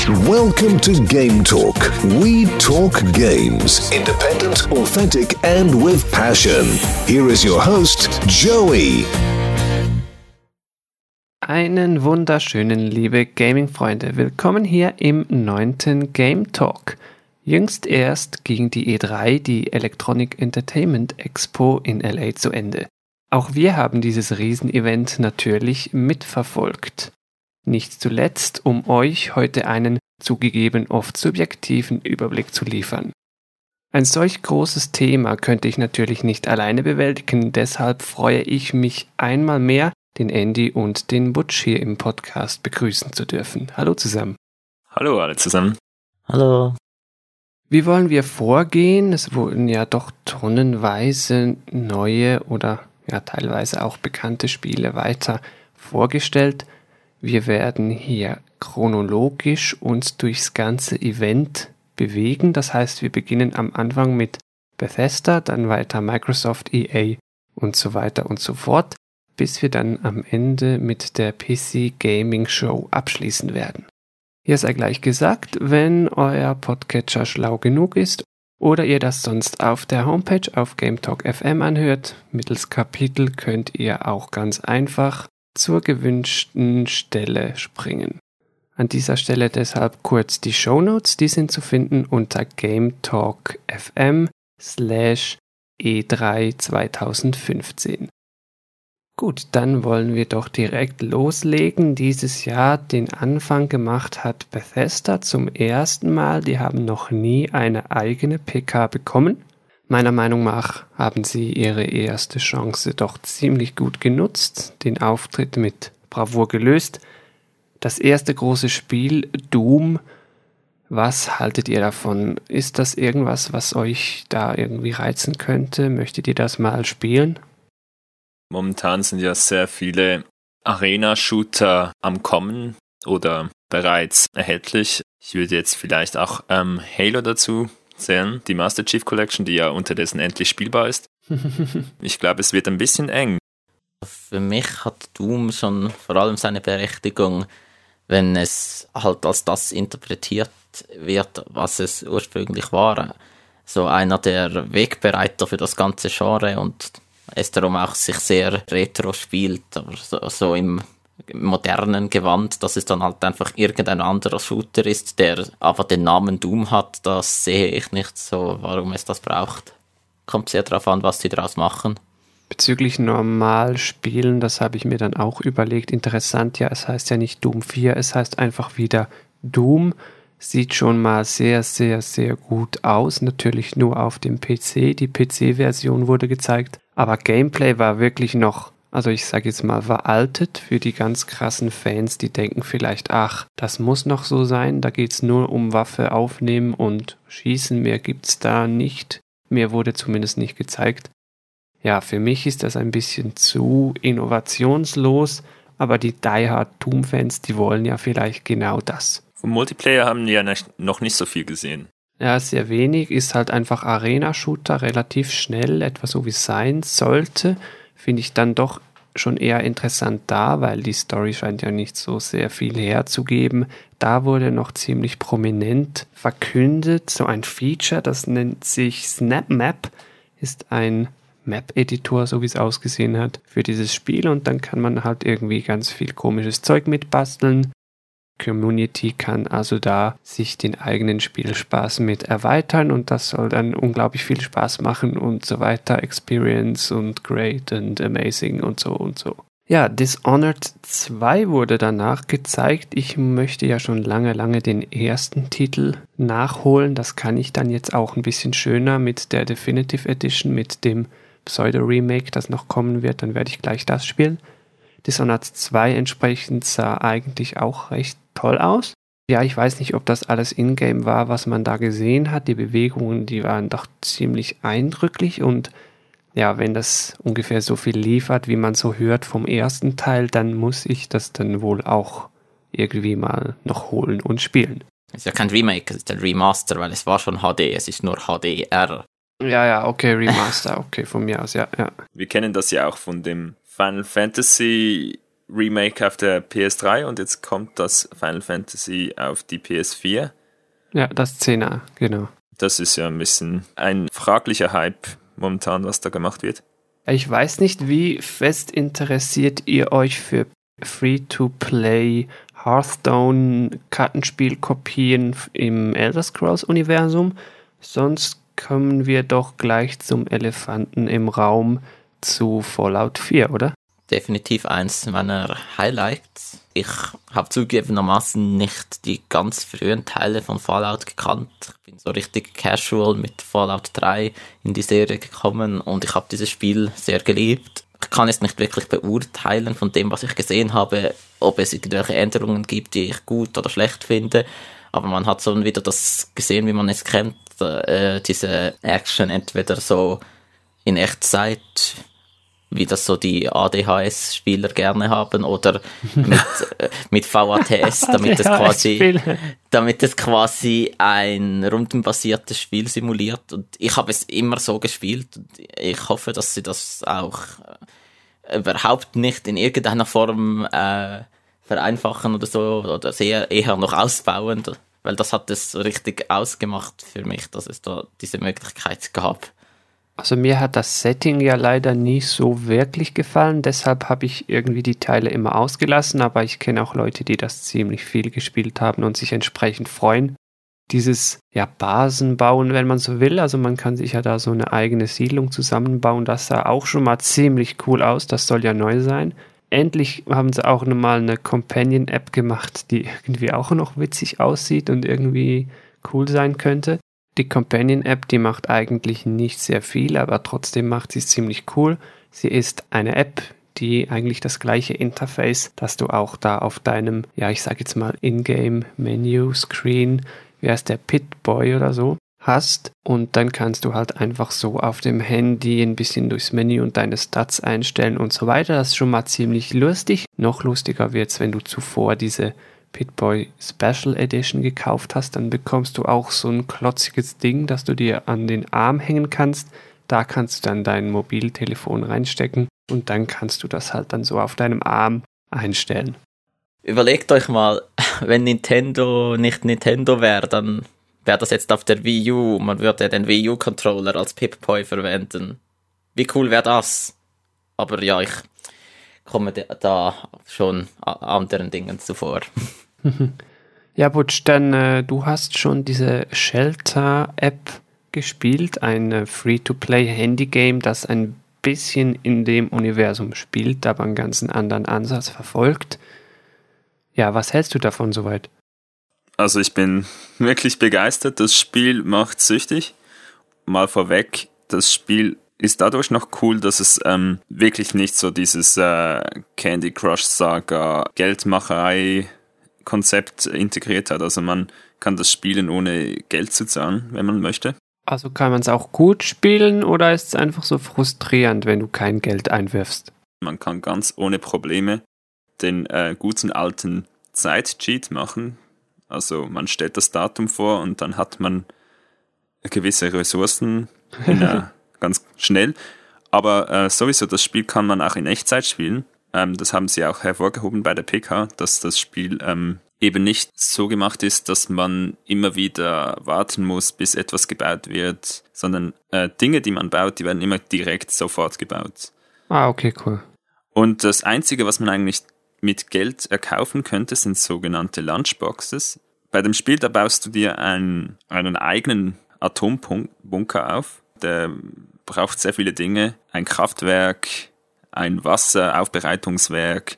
Welcome to Game Talk. We talk games. Independent, authentic, and with passion. Here is your host, Joey. Einen wunderschönen, liebe Gaming-Freunde. Willkommen hier im 9. Game Talk. Jüngst erst ging die E3, die Electronic Entertainment Expo in LA, zu Ende. Auch wir haben dieses Riesenevent natürlich mitverfolgt. Nicht zuletzt, um euch heute einen zugegeben oft subjektiven Überblick zu liefern. Ein solch großes Thema könnte ich natürlich nicht alleine bewältigen, deshalb freue ich mich einmal mehr, den Andy und den Butch hier im Podcast begrüßen zu dürfen. Hallo zusammen. Hallo alle zusammen. Hallo. Wie wollen wir vorgehen? Es wurden ja doch tonnenweise neue oder ja teilweise auch bekannte Spiele weiter vorgestellt. Wir werden hier chronologisch uns durchs ganze Event bewegen. Das heißt, wir beginnen am Anfang mit Bethesda, dann weiter Microsoft, EA und so weiter und so fort, bis wir dann am Ende mit der PC Gaming Show abschließen werden. Hier sei gleich gesagt, wenn euer Podcatcher schlau genug ist oder ihr das sonst auf der Homepage auf GameTalk FM anhört, mittels Kapitel könnt ihr auch ganz einfach zur gewünschten Stelle springen. An dieser Stelle deshalb kurz die Shownotes, die sind zu finden unter GameTalk.fm/E3 2015. Gut, dann wollen wir doch direkt loslegen. Dieses Jahr den Anfang gemacht hat Bethesda zum ersten Mal. Die haben noch nie eine eigene PK bekommen. Meiner Meinung nach haben sie ihre erste Chance doch ziemlich gut genutzt, den Auftritt mit Bravour gelöst. Das erste große Spiel, Doom, was haltet ihr davon? Ist das irgendwas, was euch da irgendwie reizen könnte? Möchtet ihr das mal spielen? Momentan sind ja sehr viele Arena-Shooter am Kommen oder bereits erhältlich. Ich würde jetzt vielleicht auch Halo dazu zählen, die Master Chief Collection, die ja unterdessen endlich spielbar ist. Ich glaube, es wird ein bisschen eng. Für mich hat Doom schon vor allem seine Berechtigung, wenn es halt als das interpretiert wird, was es ursprünglich war. So einer der Wegbereiter für das ganze Genre und es darum auch sich sehr retro spielt, aber so im modernen Gewand, dass es dann halt einfach irgendein anderer Shooter ist, der aber den Namen Doom hat, das sehe ich nicht so, warum es das braucht. Kommt sehr darauf an, was sie daraus machen. Bezüglich normal spielen, das habe ich mir dann auch überlegt. Interessant, ja, es heißt ja nicht Doom 4, es heißt einfach wieder Doom. Sieht schon mal sehr, sehr, sehr gut aus. Natürlich nur auf dem PC. Die PC-Version wurde gezeigt. Aber Gameplay war wirklich noch, also ich sage jetzt mal, veraltet für die ganz krassen Fans, die denken vielleicht, ach, das muss noch so sein. Da geht es nur um Waffe aufnehmen und schießen. Mehr gibt's da nicht. Mehr wurde zumindest nicht gezeigt. Ja, für mich ist das ein bisschen zu innovationslos. Aber die Die-Hard Doom-Fans, die wollen ja vielleicht genau das. Vom Multiplayer haben wir ja noch nicht so viel gesehen. Ja, sehr wenig, ist halt einfach Arena-Shooter, relativ schnell, etwa so wie es sein sollte, finde ich dann doch schon eher interessant da, weil die Story scheint ja nicht so sehr viel herzugeben. Da wurde noch ziemlich prominent verkündet, so ein Feature, das nennt sich SnapMap, ist ein Map-Editor, so wie es ausgesehen hat, für dieses Spiel und dann kann man halt irgendwie ganz viel komisches Zeug mitbasteln. Community kann also da sich den eigenen Spielspaß mit erweitern und das soll dann unglaublich viel Spaß machen und so weiter. Experience und great and amazing und so und so. Ja, Dishonored 2 wurde danach gezeigt. Ich möchte ja schon lange den ersten Titel nachholen. Das kann ich dann jetzt auch ein bisschen schöner mit der Definitive Edition, mit dem Pseudo-Remake, das noch kommen wird. Dann werde ich gleich das spielen. Dishonored 2 entsprechend sah eigentlich auch recht toll aus. Ja, ich weiß nicht, ob das alles in-game war, was man da gesehen hat. Die Bewegungen, die waren doch ziemlich eindrücklich und ja, wenn das ungefähr so viel liefert, wie man so hört vom ersten Teil, dann muss ich das dann wohl auch irgendwie mal noch holen und spielen. Es ist ja kein Remake, es ist ein Remaster, weil es war schon HD, es ist nur HDR. Ja, okay, Remaster, okay, von mir aus, ja. Wir kennen das ja auch von dem Final Fantasy Remake auf der PS3 und jetzt kommt das Final Fantasy auf die PS4. Ja, das 10er, genau. Das ist ja ein bisschen ein fraglicher Hype momentan, was da gemacht wird. Ich weiß nicht, wie fest interessiert ihr euch für Free-to-Play Hearthstone-Kartenspielkopien im Elder Scrolls-Universum. Sonst kommen wir doch gleich zum Elefanten im Raum zu Fallout 4, oder? Definitiv eins meiner Highlights. Ich habe zugegebenermaßen nicht die ganz frühen Teile von Fallout gekannt. Ich bin so richtig casual mit Fallout 3 in die Serie gekommen und ich habe dieses Spiel sehr geliebt. Ich kann es nicht wirklich beurteilen von dem, was ich gesehen habe, ob es irgendwelche Änderungen gibt, die ich gut oder schlecht finde. Aber man hat so wieder das gesehen, wie man es kennt, diese Action entweder so in Echtzeit, wie das so die ADHS-Spieler gerne haben, oder mit VATS, damit es quasi ein rundenbasiertes Spiel simuliert. Und ich habe es immer so gespielt. Und ich hoffe, dass sie das auch überhaupt nicht in irgendeiner Form vereinfachen oder so, oder eher noch ausbauen, weil das hat es richtig ausgemacht für mich, dass es da diese Möglichkeit gab. Also mir hat das Setting ja leider nie so wirklich gefallen, deshalb habe ich irgendwie die Teile immer ausgelassen, aber ich kenne auch Leute, die das ziemlich viel gespielt haben und sich entsprechend freuen. Dieses Basen bauen, wenn man so will, also man kann sich ja da so eine eigene Siedlung zusammenbauen, das sah auch schon mal ziemlich cool aus, das soll ja neu sein. Endlich haben sie auch nochmal eine Companion-App gemacht, die irgendwie auch noch witzig aussieht und irgendwie cool sein könnte. Die Companion-App, die macht eigentlich nicht sehr viel, aber trotzdem macht sie es ziemlich cool. Sie ist eine App, die eigentlich das gleiche Interface, das du auch da auf deinem, ich sag jetzt mal Ingame-Menu-Screen, wie heißt der, Pip-Boy oder so, hast. Und dann kannst du halt einfach so auf dem Handy ein bisschen durchs Menü und deine Stats einstellen und so weiter. Das ist schon mal ziemlich lustig. Noch lustiger wird's, wenn du zuvor diese Pip-Boy Special Edition gekauft hast, dann bekommst du auch so ein klotziges Ding, das du dir an den Arm hängen kannst. Da kannst du dann dein Mobiltelefon reinstecken und dann kannst du das halt dann so auf deinem Arm einstellen. Überlegt euch mal, wenn Nintendo nicht Nintendo wäre, dann wäre das jetzt auf der Wii U. Man würde den Wii U-Controller als Pip-Boy verwenden. Wie cool wäre das? Aber ja, ich komme da schon anderen Dingen zuvor. Ja, Butch, dann du hast schon diese Shelter-App gespielt, ein Free-to-Play-Handy-Game, das ein bisschen in dem Universum spielt, aber einen ganz anderen Ansatz verfolgt. Ja, was hältst du davon soweit? Also ich bin wirklich begeistert. Das Spiel macht süchtig. Mal vorweg, das Spiel ist dadurch noch cool, dass es wirklich nicht so dieses Candy Crush Saga Geldmacherei Konzept integriert hat. Also man kann das spielen, ohne Geld zu zahlen, wenn man möchte. Also kann man es auch gut spielen oder ist es einfach so frustrierend, wenn du kein Geld einwirfst? Man kann ganz ohne Probleme den guten alten Zeit-Cheat machen. Also man stellt das Datum vor und dann hat man gewisse Ressourcen ganz schnell. Aber sowieso, das Spiel kann man auch in Echtzeit spielen. Das haben sie auch hervorgehoben bei der PK, dass das Spiel eben nicht so gemacht ist, dass man immer wieder warten muss, bis etwas gebaut wird, sondern Dinge, die man baut, die werden immer direkt sofort gebaut. Ah, okay, cool. Und das Einzige, was man eigentlich mit Geld erkaufen könnte, sind sogenannte Lunchboxes. Bei dem Spiel, da baust du dir einen eigenen Atombunker auf. Der braucht sehr viele Dinge. Ein Kraftwerk, ein Wasseraufbereitungswerk,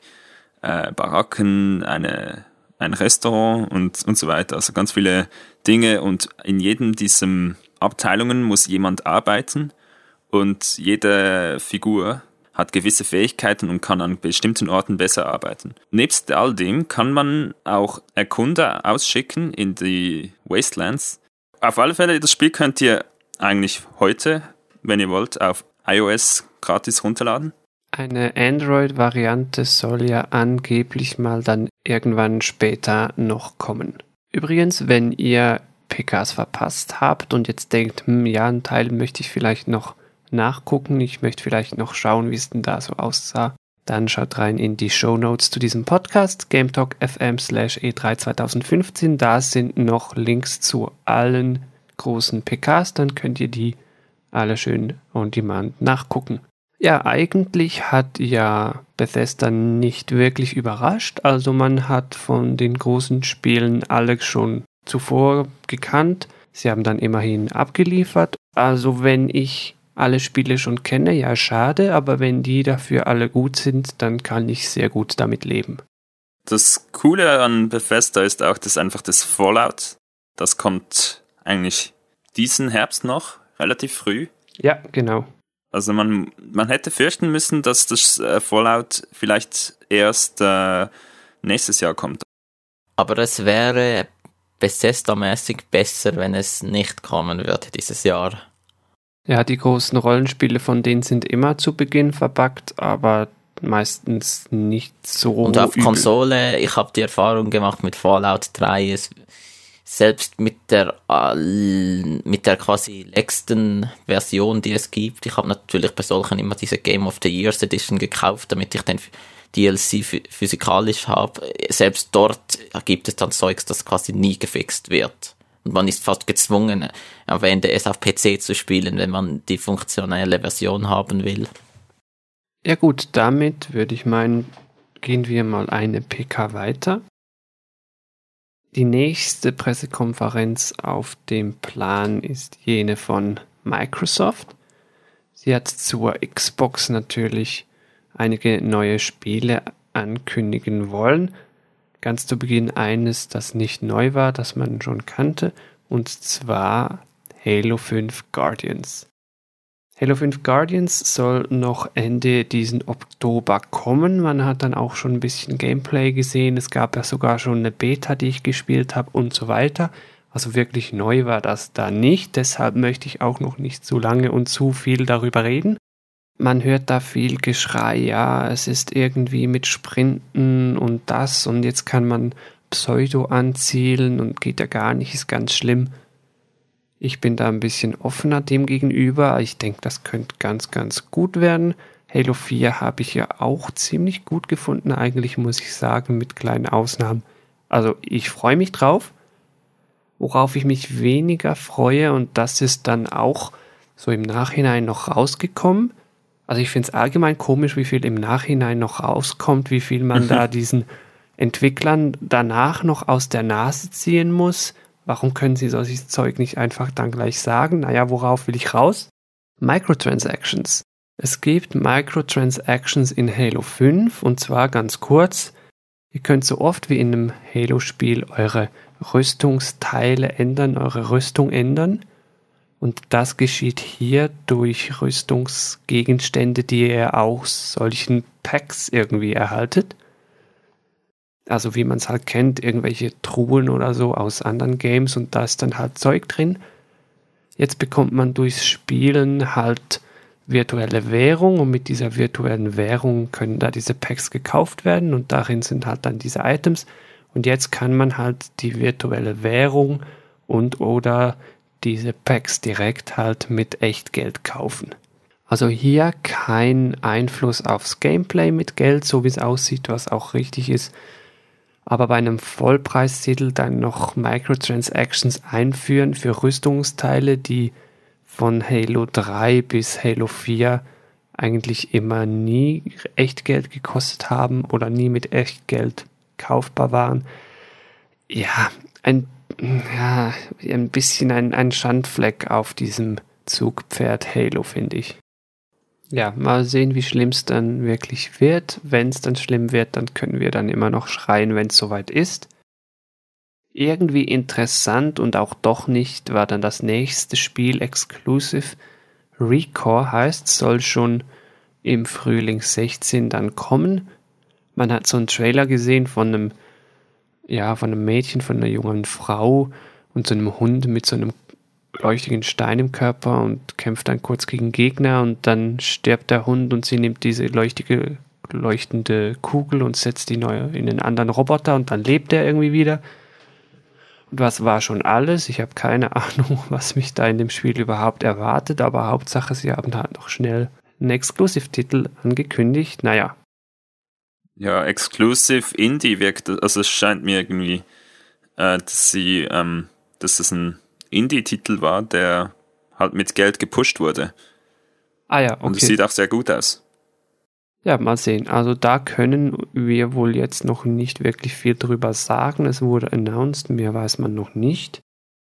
Baracken, ein Restaurant und so weiter. Also ganz viele Dinge und in jedem dieser Abteilungen muss jemand arbeiten und jede Figur hat gewisse Fähigkeiten und kann an bestimmten Orten besser arbeiten. Nebst all dem kann man auch Erkunder ausschicken in die Wastelands. Auf alle Fälle, das Spiel könnt ihr eigentlich heute, wenn ihr wollt, auf iOS gratis runterladen. Eine Android-Variante soll ja angeblich mal dann irgendwann später noch kommen. Übrigens, wenn ihr PKs verpasst habt und jetzt denkt, einen Teil möchte ich vielleicht noch nachgucken, ich möchte vielleicht noch schauen, wie es denn da so aussah, dann schaut rein in die Shownotes zu diesem Podcast, gametalk.fm/E3 2015. Da sind noch Links zu allen großen PKs, dann könnt ihr die alle schön on demand nachgucken. Ja, eigentlich hat ja Bethesda nicht wirklich überrascht. Also man hat von den großen Spielen alle schon zuvor gekannt. Sie haben dann immerhin abgeliefert. Also wenn ich alle Spiele schon kenne, ja schade, aber wenn die dafür alle gut sind, dann kann ich sehr gut damit leben. Das Coole an Bethesda ist auch, dass einfach das Fallout, das kommt eigentlich diesen Herbst noch, relativ früh. Ja, genau. Also man hätte fürchten müssen, dass das Fallout vielleicht erst nächstes Jahr kommt. Aber es wäre Bethesda-mäßig besser, wenn es nicht kommen würde dieses Jahr. Ja, die großen Rollenspiele von denen sind immer zu Beginn verbuggt, aber meistens nicht so Und auf übel. Konsole, ich habe die Erfahrung gemacht mit Fallout 3, selbst mit der quasi letzten Version, die es gibt. Ich habe natürlich bei solchen immer diese Game of the Years Edition gekauft, damit ich den DLC physikalisch habe. Selbst dort gibt es dann Zeugs, das quasi nie gefixt wird. Und man ist fast gezwungen, am Ende es auf PC zu spielen, wenn man die funktionelle Version haben will. Ja gut, damit würde ich meinen, gehen wir mal eine PK weiter. Die nächste Pressekonferenz auf dem Plan ist jene von Microsoft. Sie hat zur Xbox natürlich einige neue Spiele ankündigen wollen. Ganz zu Beginn eines, das nicht neu war, das man schon kannte, und zwar Halo 5 Guardians. Halo 5 Guardians soll noch Ende diesen Oktober kommen. Man hat dann auch schon ein bisschen Gameplay gesehen. Es gab ja sogar schon eine Beta, die ich gespielt habe und so weiter. Also wirklich neu war das da nicht. Deshalb möchte ich auch noch nicht zu lange und zu viel darüber reden. Man hört da viel Geschrei, ja, es ist irgendwie mit Sprinten und das und jetzt kann man Pseudo anzielen und geht ja gar nicht, ist ganz schlimm. Ich bin da ein bisschen offener dem gegenüber. Ich denke, das könnte ganz, ganz gut werden. Halo 4 habe ich ja auch ziemlich gut gefunden, eigentlich muss ich sagen, mit kleinen Ausnahmen. Also ich freue mich drauf. Worauf ich mich weniger freue, und das ist dann auch so im Nachhinein noch rausgekommen. Also ich finde es allgemein komisch, wie viel im Nachhinein noch rauskommt, wie viel man da diesen Entwicklern danach noch aus der Nase ziehen muss. Warum können sie solches Zeug nicht einfach dann gleich sagen? Naja, worauf will ich raus? Microtransactions. Es gibt Microtransactions in Halo 5 und zwar ganz kurz. Ihr könnt so oft wie in einem Halo-Spiel eure Rüstungsteile ändern, eure Rüstung ändern. Und das geschieht hier durch Rüstungsgegenstände, die ihr aus solchen Packs irgendwie erhaltet. Also wie man es halt kennt, irgendwelche Truhen oder so aus anderen Games und da ist dann halt Zeug drin. Jetzt bekommt man durchs Spielen halt virtuelle Währung und mit dieser virtuellen Währung können da diese Packs gekauft werden und darin sind halt dann diese Items und jetzt kann man halt die virtuelle Währung und oder diese Packs direkt halt mit Echtgeld kaufen. Also hier kein Einfluss aufs Gameplay mit Geld, so wie es aussieht, was auch richtig ist. Aber bei einem Vollpreistitel dann noch Microtransactions einführen für Rüstungsteile, die von Halo 3 bis Halo 4 eigentlich immer nie Echtgeld gekostet haben oder nie mit Echtgeld kaufbar waren. Ja, ein bisschen ein Schandfleck auf diesem Zugpferd Halo, finde ich. Ja, mal sehen, wie schlimm es dann wirklich wird. Wenn es dann schlimm wird, dann können wir dann immer noch schreien, wenn es soweit ist. Irgendwie interessant und auch doch nicht war dann das nächste Spiel Exclusive. Recore heißt, soll schon im Frühling 16 dann kommen. Man hat so einen Trailer gesehen von einem Mädchen, von einer jungen Frau und so einem Hund mit so einem leuchtigen Stein im Körper und kämpft dann kurz gegen Gegner und dann stirbt der Hund und sie nimmt diese leuchtende Kugel und setzt die neu in einen anderen Roboter und dann lebt er irgendwie wieder. Und was war schon alles? Ich habe keine Ahnung, was mich da in dem Spiel überhaupt erwartet, aber Hauptsache, sie haben halt noch schnell einen Exclusive-Titel angekündigt. Naja, Ja, Exclusive Indie wirkt, also es scheint mir irgendwie, dass es ein Indie-Titel war, der halt mit Geld gepusht wurde. Ah ja, okay. Und es sieht auch sehr gut aus. Ja, mal sehen. Also da können wir wohl jetzt noch nicht wirklich viel drüber sagen. Es wurde announced, mehr weiß man noch nicht.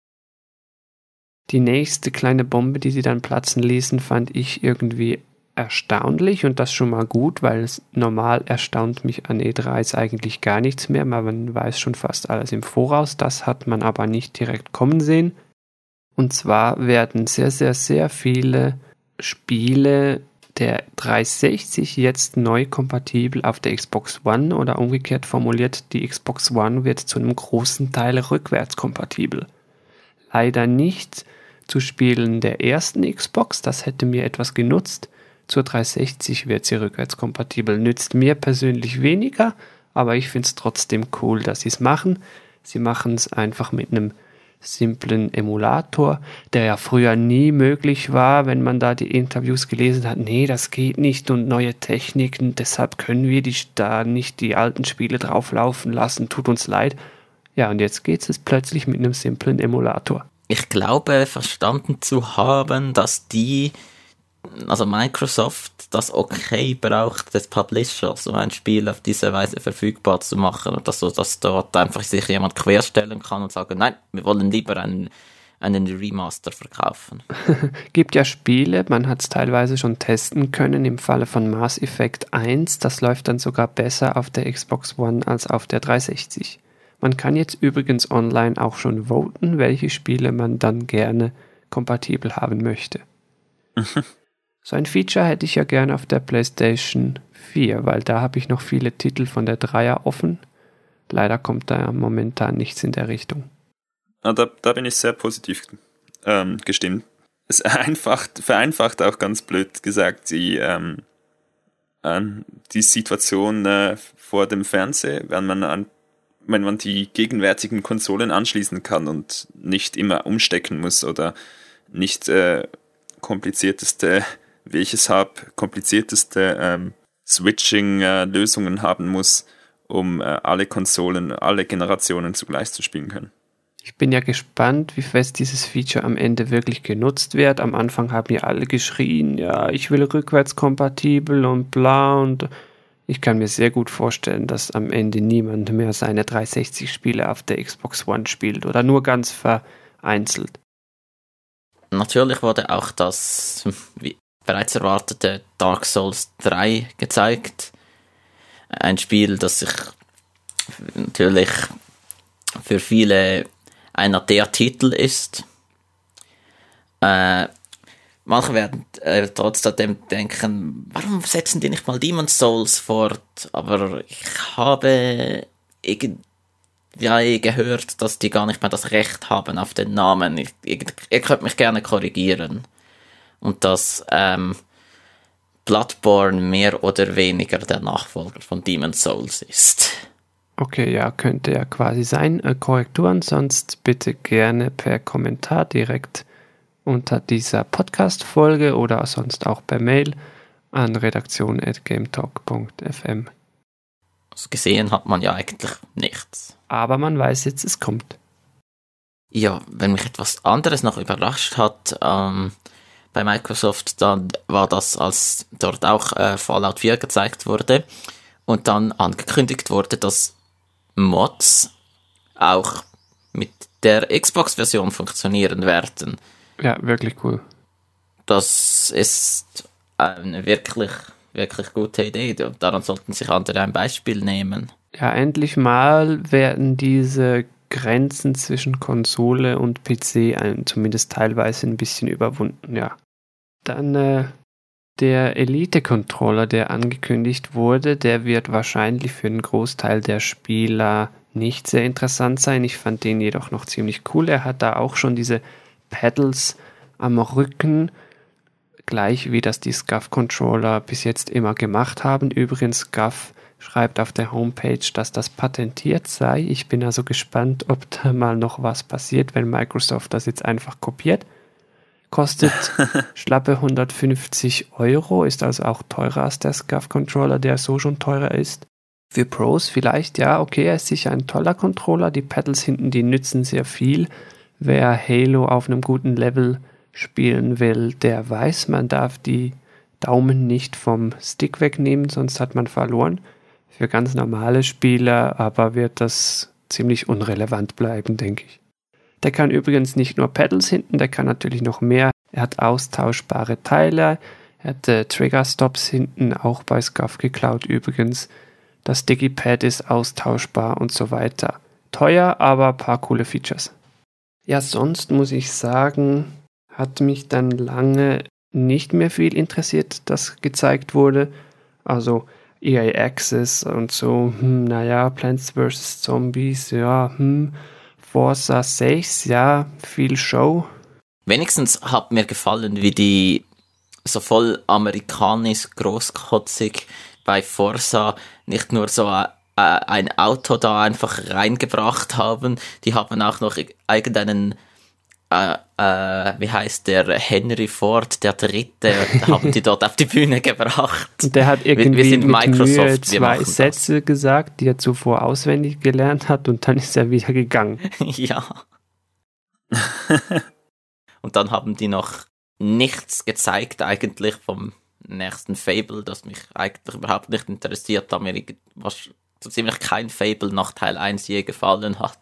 Die nächste kleine Bombe, die sie dann platzen ließen, fand ich irgendwie erstaunlich und das schon mal gut, weil es normal erstaunt mich an E3 eigentlich gar nichts mehr, man weiß schon fast alles im Voraus, das hat man aber nicht direkt kommen sehen. Und zwar werden sehr, sehr, sehr viele Spiele der 360 jetzt neu kompatibel auf der Xbox One oder umgekehrt formuliert, die Xbox One wird zu einem großen Teil rückwärts kompatibel. Leider nicht zu Spielen der ersten Xbox, das hätte mir etwas genutzt. Zur 360 wird sie rückwärtskompatibel. Nützt mir persönlich weniger, aber ich finde es trotzdem cool, dass sie es machen. Sie machen es einfach mit einem simplen Emulator, der ja früher nie möglich war, wenn man da die Interviews gelesen hat. Nee, das geht nicht und neue Techniken, deshalb können wir da nicht die alten Spiele drauflaufen lassen, tut uns leid. Ja, und jetzt geht es plötzlich mit einem simplen Emulator. Ich glaube, verstanden zu haben, dass also Microsoft das okay braucht, des Publishers, um ein Spiel auf diese Weise verfügbar zu machen und dass dort einfach sich jemand querstellen kann und sagen, nein, wir wollen lieber einen Remaster verkaufen. Gibt ja Spiele, man hat es teilweise schon testen können, im Falle von Mass Effect 1, das läuft dann sogar besser auf der Xbox One als auf der 360. Man kann jetzt übrigens online auch schon voten, welche Spiele man dann gerne kompatibel haben möchte. So ein Feature hätte ich ja gerne auf der PlayStation 4, weil da habe ich noch viele Titel von der 3er offen. Leider kommt da momentan nichts in der Richtung. Da bin ich sehr positiv gestimmt. Es vereinfacht auch ganz blöd gesagt die Situation vor dem Fernseher, wenn man die gegenwärtigen Konsolen anschließen kann und nicht immer umstecken muss oder nicht komplizierteste Switching-Lösungen haben muss, um alle Konsolen, alle Generationen zugleich zu spielen können. Ich bin ja gespannt, wie fest dieses Feature am Ende wirklich genutzt wird. Am Anfang haben ja alle geschrien, ja, ich will rückwärtskompatibel und bla, und ich kann mir sehr gut vorstellen, dass am Ende niemand mehr seine 360-Spiele auf der Xbox One spielt oder nur ganz vereinzelt. Natürlich wurde auch das bereits erwartete Dark Souls 3 gezeigt. Ein Spiel, das sich natürlich für viele einer der Titel ist. Manche werden trotzdem denken, warum setzen die nicht mal Demon's Souls fort? Aber ich habe gehört, dass die gar nicht mehr das Recht haben auf den Namen. Ihr könnt mich gerne korrigieren. Und dass Bloodborne mehr oder weniger der Nachfolger von Demon's Souls ist. Okay, ja, könnte ja quasi sein. Korrekturen sonst bitte gerne per Kommentar direkt unter dieser Podcast-Folge oder sonst auch per Mail an redaktion@gametalk.fm. Also gesehen hat man ja eigentlich nichts. Aber man weiß jetzt, es kommt. Ja, wenn mich etwas anderes noch überrascht hat bei Microsoft, dann war das, als dort auch Fallout 4 gezeigt wurde und dann angekündigt wurde, dass Mods auch mit der Xbox-Version funktionieren werden. Ja, wirklich cool. Das ist eine wirklich, wirklich gute Idee. Daran sollten sich andere ein Beispiel nehmen. Ja, endlich mal werden diese Grenzen zwischen Konsole und PC zumindest teilweise ein bisschen überwunden, ja. Dann der Elite-Controller, der angekündigt wurde, der wird wahrscheinlich für einen Großteil der Spieler nicht sehr interessant sein. Ich fand den jedoch noch ziemlich cool. Er hat da auch schon diese Pedals am Rücken, gleich wie das die SCUF-Controller bis jetzt immer gemacht haben. Übrigens, SCUF schreibt auf der Homepage, dass das patentiert sei. Ich bin also gespannt, ob da mal noch was passiert, wenn Microsoft das jetzt einfach kopiert. Kostet schlappe 150 €, ist also auch teurer als der SCUF-Controller, der so schon teurer ist. Für Pros vielleicht, ja, okay, er ist sicher ein toller Controller. Die Pedals hinten, die nützen sehr viel. Wer Halo auf einem guten Level spielen will, der weiß, man darf die Daumen nicht vom Stick wegnehmen, sonst hat man verloren. Für ganz normale Spieler aber wird das ziemlich unrelevant bleiben, denke ich. Der kann übrigens nicht nur Pedals hinten, der kann natürlich noch mehr. Er hat austauschbare Teile, er hat Trigger-Stops hinten, auch bei Scuff geklaut übrigens. Das Digipad ist austauschbar und so weiter. Teuer, aber ein paar coole Features. Ja, sonst muss ich sagen, hat mich dann lange nicht mehr viel interessiert, das gezeigt wurde. Also EA Access und so, Plants vs. Zombies, ja, Forza 6, ja, viel Show. Wenigstens hat mir gefallen, wie die so voll amerikanisch großkotzig bei Forza nicht nur so ein Auto da einfach reingebracht haben, die haben auch noch irgendeinen, wie heißt der, Henry Ford, der Dritte, haben die dort auf die Bühne gebracht. Der hat irgendwie wir sind mit Microsoft, Mühe 2 Sätze gesagt, die er zuvor auswendig gelernt hat und dann ist er wieder gegangen. Ja. Und dann haben die noch nichts gezeigt eigentlich vom nächsten Fable, das mich eigentlich überhaupt nicht interessiert, da mir so ziemlich kein Fable nach Teil 1 je gefallen hat.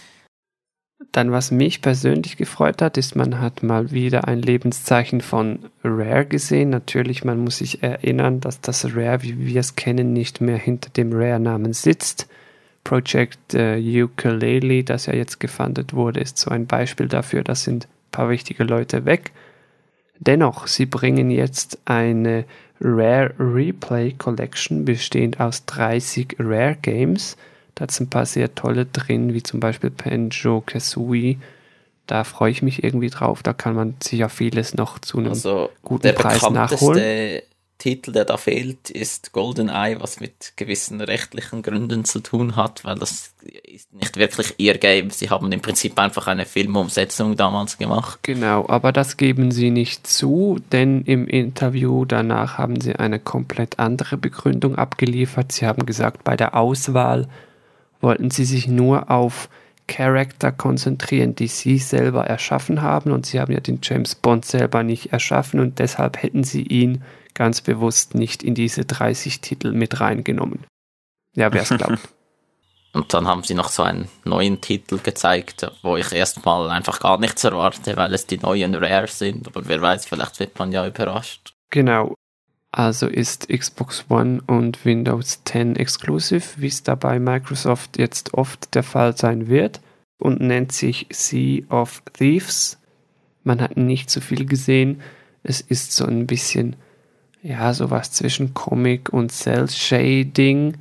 Dann, was mich persönlich gefreut hat, ist, man hat mal wieder ein Lebenszeichen von Rare gesehen. Natürlich, man muss sich erinnern, dass das Rare, wie wir es kennen, nicht mehr hinter dem Rare-Namen sitzt. Project Ukulele, das ja jetzt gefundet wurde, ist so ein Beispiel dafür. Da sind ein paar wichtige Leute weg. Dennoch, sie bringen jetzt eine Rare Replay Collection, bestehend aus 30 Rare Games. Da sind ein paar sehr tolle drin, wie zum Beispiel Banjo-Kazooie. Da freue ich mich irgendwie drauf. Da kann man sicher vieles noch zu einem guten Preis nachholen. Der bekannteste Titel, der da fehlt, ist GoldenEye, was mit gewissen rechtlichen Gründen zu tun hat, weil das ist nicht wirklich ihr Game. Sie haben im Prinzip einfach eine Filmumsetzung damals gemacht. Genau, aber das geben sie nicht zu, denn im Interview danach haben sie eine komplett andere Begründung abgeliefert. Sie haben gesagt, bei der Auswahl wollten sie sich nur auf Charakter konzentrieren, die sie selber erschaffen haben, und sie haben ja den James Bond selber nicht erschaffen und deshalb hätten sie ihn ganz bewusst nicht in diese 30 Titel mit reingenommen. Ja, wer es glaubt. Und dann haben sie noch so einen neuen Titel gezeigt, wo ich erstmal einfach gar nichts erwarte, weil es die neuen Rare sind, aber wer weiß, vielleicht wird man ja überrascht. Genau. Also ist Xbox One und Windows 10 exclusive, wie es da bei Microsoft jetzt oft der Fall sein wird, und nennt sich Sea of Thieves. Man hat nicht so viel gesehen. Es ist so ein bisschen, ja, sowas zwischen Comic und Cell-Shading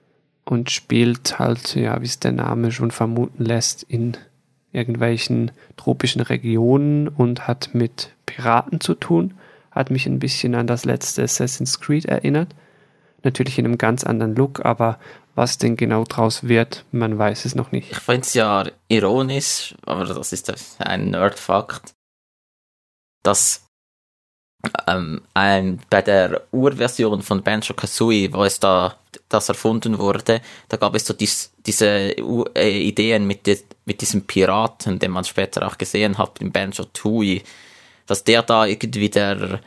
und spielt halt, ja, wie es der Name schon vermuten lässt, in irgendwelchen tropischen Regionen und hat mit Piraten zu tun. Hat mich ein bisschen an das letzte Assassin's Creed erinnert. Natürlich in einem ganz anderen Look, aber was denn genau draus wird, man weiß es noch nicht. Ich finde es ja ironisch, aber das ist ein Nerd-Fakt, dass bei der Urversion von Banjo-Kazooie, wo es da das erfunden wurde, da gab es so diese Ideen mit diesem Piraten, den man später auch gesehen hat in Banjo-Tooie, dass der da irgendwie der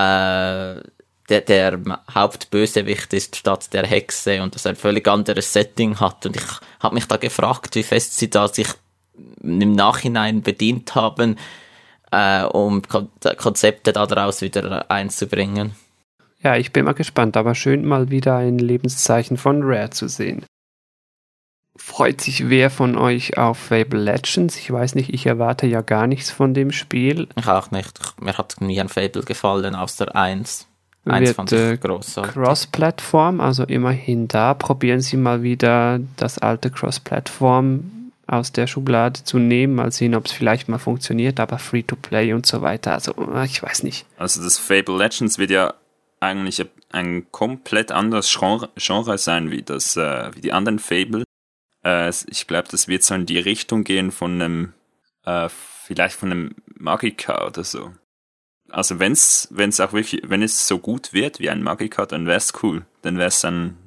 Hauptbösewicht ist statt der Hexe und das ein völlig anderes Setting hat. Und ich habe mich da gefragt, wie fest sie da sich im Nachhinein bedient haben, um Konzepte daraus wieder einzubringen. Ja, ich bin mal gespannt, aber schön mal wieder ein Lebenszeichen von Rare zu sehen. Freut sich wer von euch auf Fable Legends? Ich weiß nicht, ich erwarte ja gar nichts von dem Spiel. Ich auch nicht. Mir hat nie ein Fable gefallen, außer eins. Eins fand ich großartig. Cross-Plattform, also immerhin da. Probieren Sie mal wieder das alte Cross-Plattform aus der Schublade zu nehmen, mal sehen, ob es vielleicht mal funktioniert, aber Free-to-Play und so weiter, also ich weiß nicht. Also das Fable Legends wird ja eigentlich ein komplett anderes Genre sein wie die anderen Fable. Ich glaube, das wird so in die Richtung gehen von einem, vielleicht von einem Magica oder so. Also wenn es auch wirklich, wenn es so gut wird wie ein Magica, dann wäre es cool. Dann wäre es ein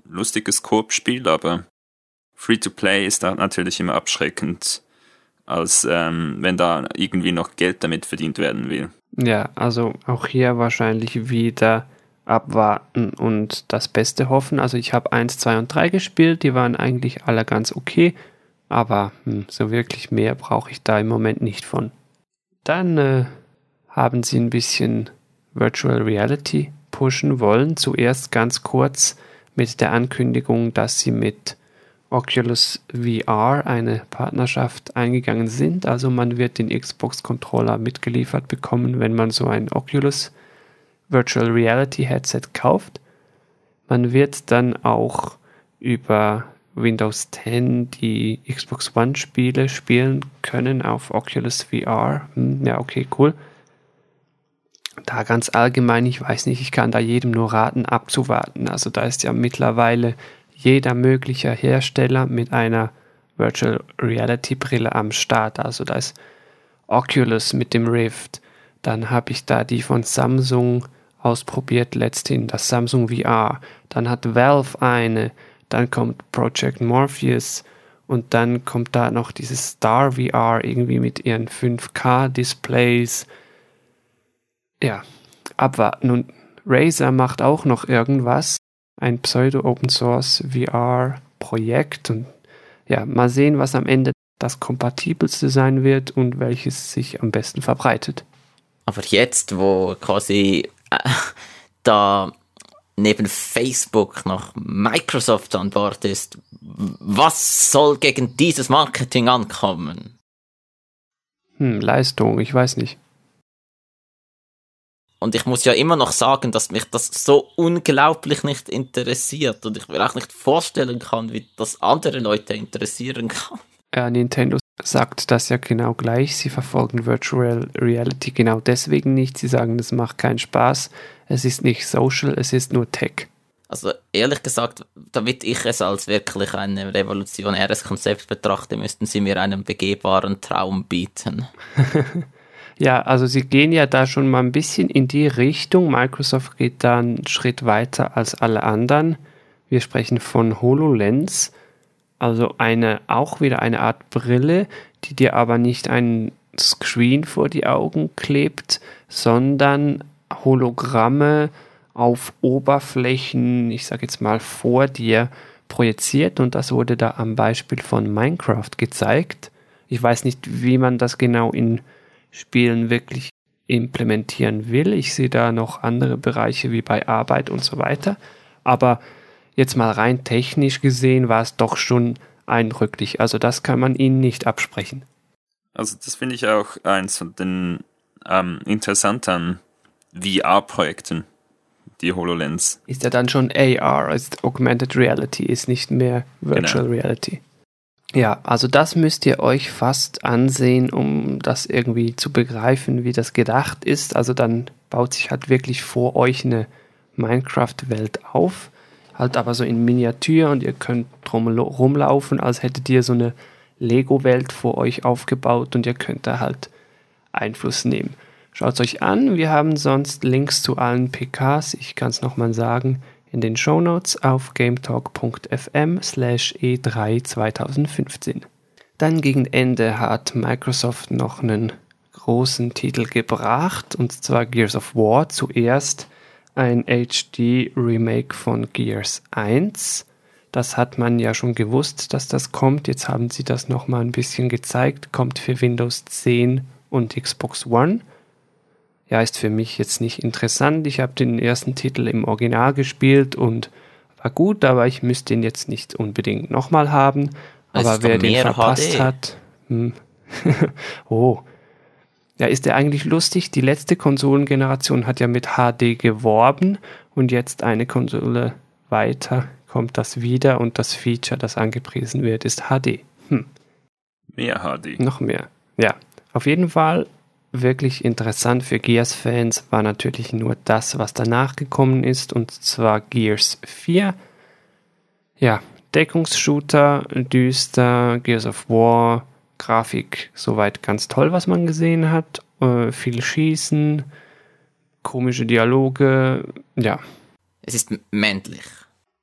lustiges Koop-Spiel, aber Free-to-Play ist da natürlich immer abschreckend, als wenn da irgendwie noch Geld damit verdient werden will. Ja, also auch hier wahrscheinlich wieder abwarten und das Beste hoffen. Also ich habe 1, 2 und 3 gespielt, die waren eigentlich alle ganz okay, aber so wirklich mehr brauche ich da im Moment nicht von. Dann haben sie ein bisschen Virtual Reality pushen wollen. Zuerst ganz kurz mit der Ankündigung, dass sie mit Oculus VR eine Partnerschaft eingegangen sind. Also man wird den Xbox-Controller mitgeliefert bekommen, wenn man so ein Oculus Virtual Reality Headset kauft. Man wird dann auch über Windows 10 die Xbox One Spiele spielen können auf Oculus VR. Ja, okay, cool. Da ganz allgemein, ich weiß nicht, ich kann da jedem nur raten, abzuwarten. Also da ist ja mittlerweile jeder mögliche Hersteller mit einer Virtual Reality Brille am Start. Also da ist Oculus mit dem Rift. Dann habe ich da die von Samsung ausprobiert letzthin, das Samsung VR. Dann hat Valve eine. Dann kommt Project Morpheus. Und dann kommt da noch dieses Star VR irgendwie mit ihren 5K-Displays. Ja, abwarten. Und Razer macht auch noch irgendwas. Ein Pseudo-Open-Source-VR-Projekt. Und ja, mal sehen, was am Ende das kompatibelste sein wird und welches sich am besten verbreitet. Aber jetzt, wo quasi da neben Facebook noch Microsoft an Bord ist, was soll gegen dieses Marketing ankommen? Leistung, ich weiß nicht. Und ich muss ja immer noch sagen, dass mich das so unglaublich nicht interessiert und ich mir auch nicht vorstellen kann, wie das andere Leute interessieren kann. Ja, Nintendo sagt das ja genau gleich. Sie verfolgen Virtual Reality genau deswegen nicht. Sie sagen, es macht keinen Spaß. Es ist nicht social, es ist nur Tech. Also ehrlich gesagt, damit ich es als wirklich ein revolutionäres Konzept betrachte, müssten sie mir einen begehbaren Traum bieten. Ja, also sie gehen ja da schon mal ein bisschen in die Richtung. Microsoft geht da einen Schritt weiter als alle anderen. Wir sprechen von HoloLens, also auch wieder eine Art Brille, die dir aber nicht einen Screen vor die Augen klebt, sondern Hologramme auf Oberflächen, ich sage jetzt mal vor dir projiziert, und das wurde da am Beispiel von Minecraft gezeigt. Ich weiß nicht, wie man das genau in Spielen wirklich implementieren will. Ich sehe da noch andere Bereiche wie bei Arbeit und so weiter. Aber jetzt mal rein technisch gesehen war es doch schon eindrücklich. Also das kann man ihnen nicht absprechen. Also das finde ich auch eins von den interessanten VR-Projekten, die HoloLens. Ist ja dann schon AR, also Augmented Reality, ist nicht mehr Virtual Reality. Ja, also das müsst ihr euch fast ansehen, um das irgendwie zu begreifen, wie das gedacht ist. Also dann baut sich halt wirklich vor euch eine Minecraft-Welt auf, halt aber so in Miniatur, und ihr könnt drum rumlaufen, als hättet ihr so eine Lego-Welt vor euch aufgebaut und ihr könnt da halt Einfluss nehmen. Schaut es euch an, wir haben sonst Links zu allen PKs, ich kann es nochmal sagen, in den Shownotes auf gametalk.fm/E3 2015. Dann gegen Ende hat Microsoft noch einen großen Titel gebracht, und zwar Gears of War. Zuerst ein HD-Remake von Gears 1. Das hat man ja schon gewusst, dass das kommt. Jetzt haben sie das nochmal ein bisschen gezeigt. Kommt für Windows 10 und Xbox One. Ja, ist für mich jetzt nicht interessant. Ich habe den ersten Titel im Original gespielt und war gut, aber ich müsste ihn jetzt nicht unbedingt nochmal haben. Aber wer den verpasst hat... Oh. Ja, ist der eigentlich lustig? Die letzte Konsolengeneration hat ja mit HD geworben und jetzt eine Konsole weiter kommt das wieder und das Feature, das angepriesen wird, ist HD. Mehr HD. Noch mehr. Ja, auf jeden Fall wirklich interessant für Gears-Fans war natürlich nur das, was danach gekommen ist, und zwar Gears 4. Ja, Deckungsshooter, düster, Gears of War, Grafik soweit ganz toll, was man gesehen hat. Viel Schießen, komische Dialoge, ja. Es ist männlich.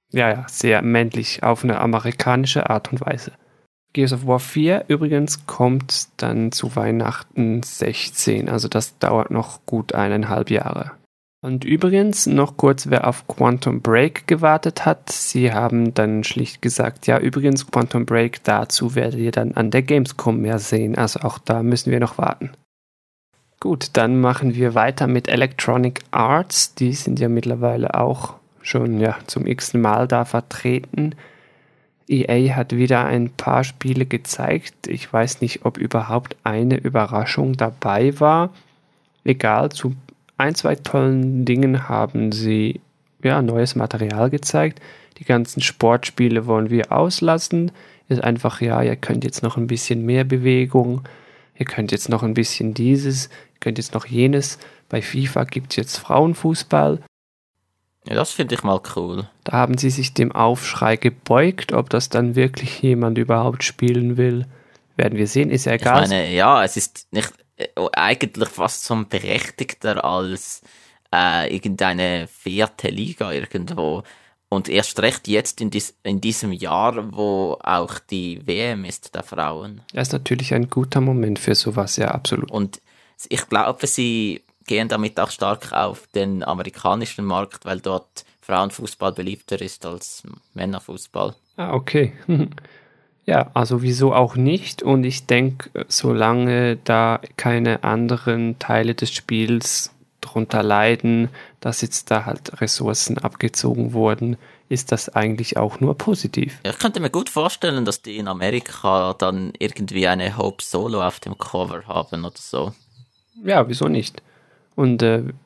Ja, sehr männlich auf eine amerikanische Art und Weise. Gears of War 4 übrigens kommt dann zu Weihnachten 16, also das dauert noch gut 1,5 Jahre. Und übrigens noch kurz, wer auf Quantum Break gewartet hat, sie haben dann schlicht gesagt, ja übrigens Quantum Break, dazu werdet ihr dann an der Gamescom mehr sehen, also auch da müssen wir noch warten. Gut, dann machen wir weiter mit Electronic Arts, die sind ja mittlerweile auch schon zum x-ten Mal da vertreten. EA hat wieder ein paar Spiele gezeigt. Ich weiß nicht, ob überhaupt eine Überraschung dabei war. Egal, zu 2 tollen Dingen haben sie neues Material gezeigt. Die ganzen Sportspiele wollen wir auslassen. Ist einfach, ihr könnt jetzt noch ein bisschen mehr Bewegung. Ihr könnt jetzt noch ein bisschen dieses. Ihr könnt jetzt noch jenes. Bei FIFA gibt es jetzt Frauenfußball. Ja, das finde ich mal cool. Da haben sie sich dem Aufschrei gebeugt. Ob das dann wirklich jemand überhaupt spielen will, werden wir sehen. Ist ja egal. Ich meine, es ist nicht eigentlich fast so ein Berechtigter als irgendeine 4. Liga irgendwo. Und erst recht jetzt in diesem Jahr, wo auch die WM ist der Frauen. Das ist natürlich ein guter Moment für sowas, ja, absolut. Und ich glaube, sie gehen damit auch stark auf den amerikanischen Markt, weil dort Frauenfußball beliebter ist als Männerfußball. Ah, okay. Ja, also wieso auch nicht? Und ich denke, solange da keine anderen Teile des Spiels drunter leiden, dass jetzt da halt Ressourcen abgezogen wurden, ist das eigentlich auch nur positiv. Ja, ich könnte mir gut vorstellen, dass die in Amerika dann irgendwie eine Hope Solo auf dem Cover haben oder so. Ja, wieso nicht? Und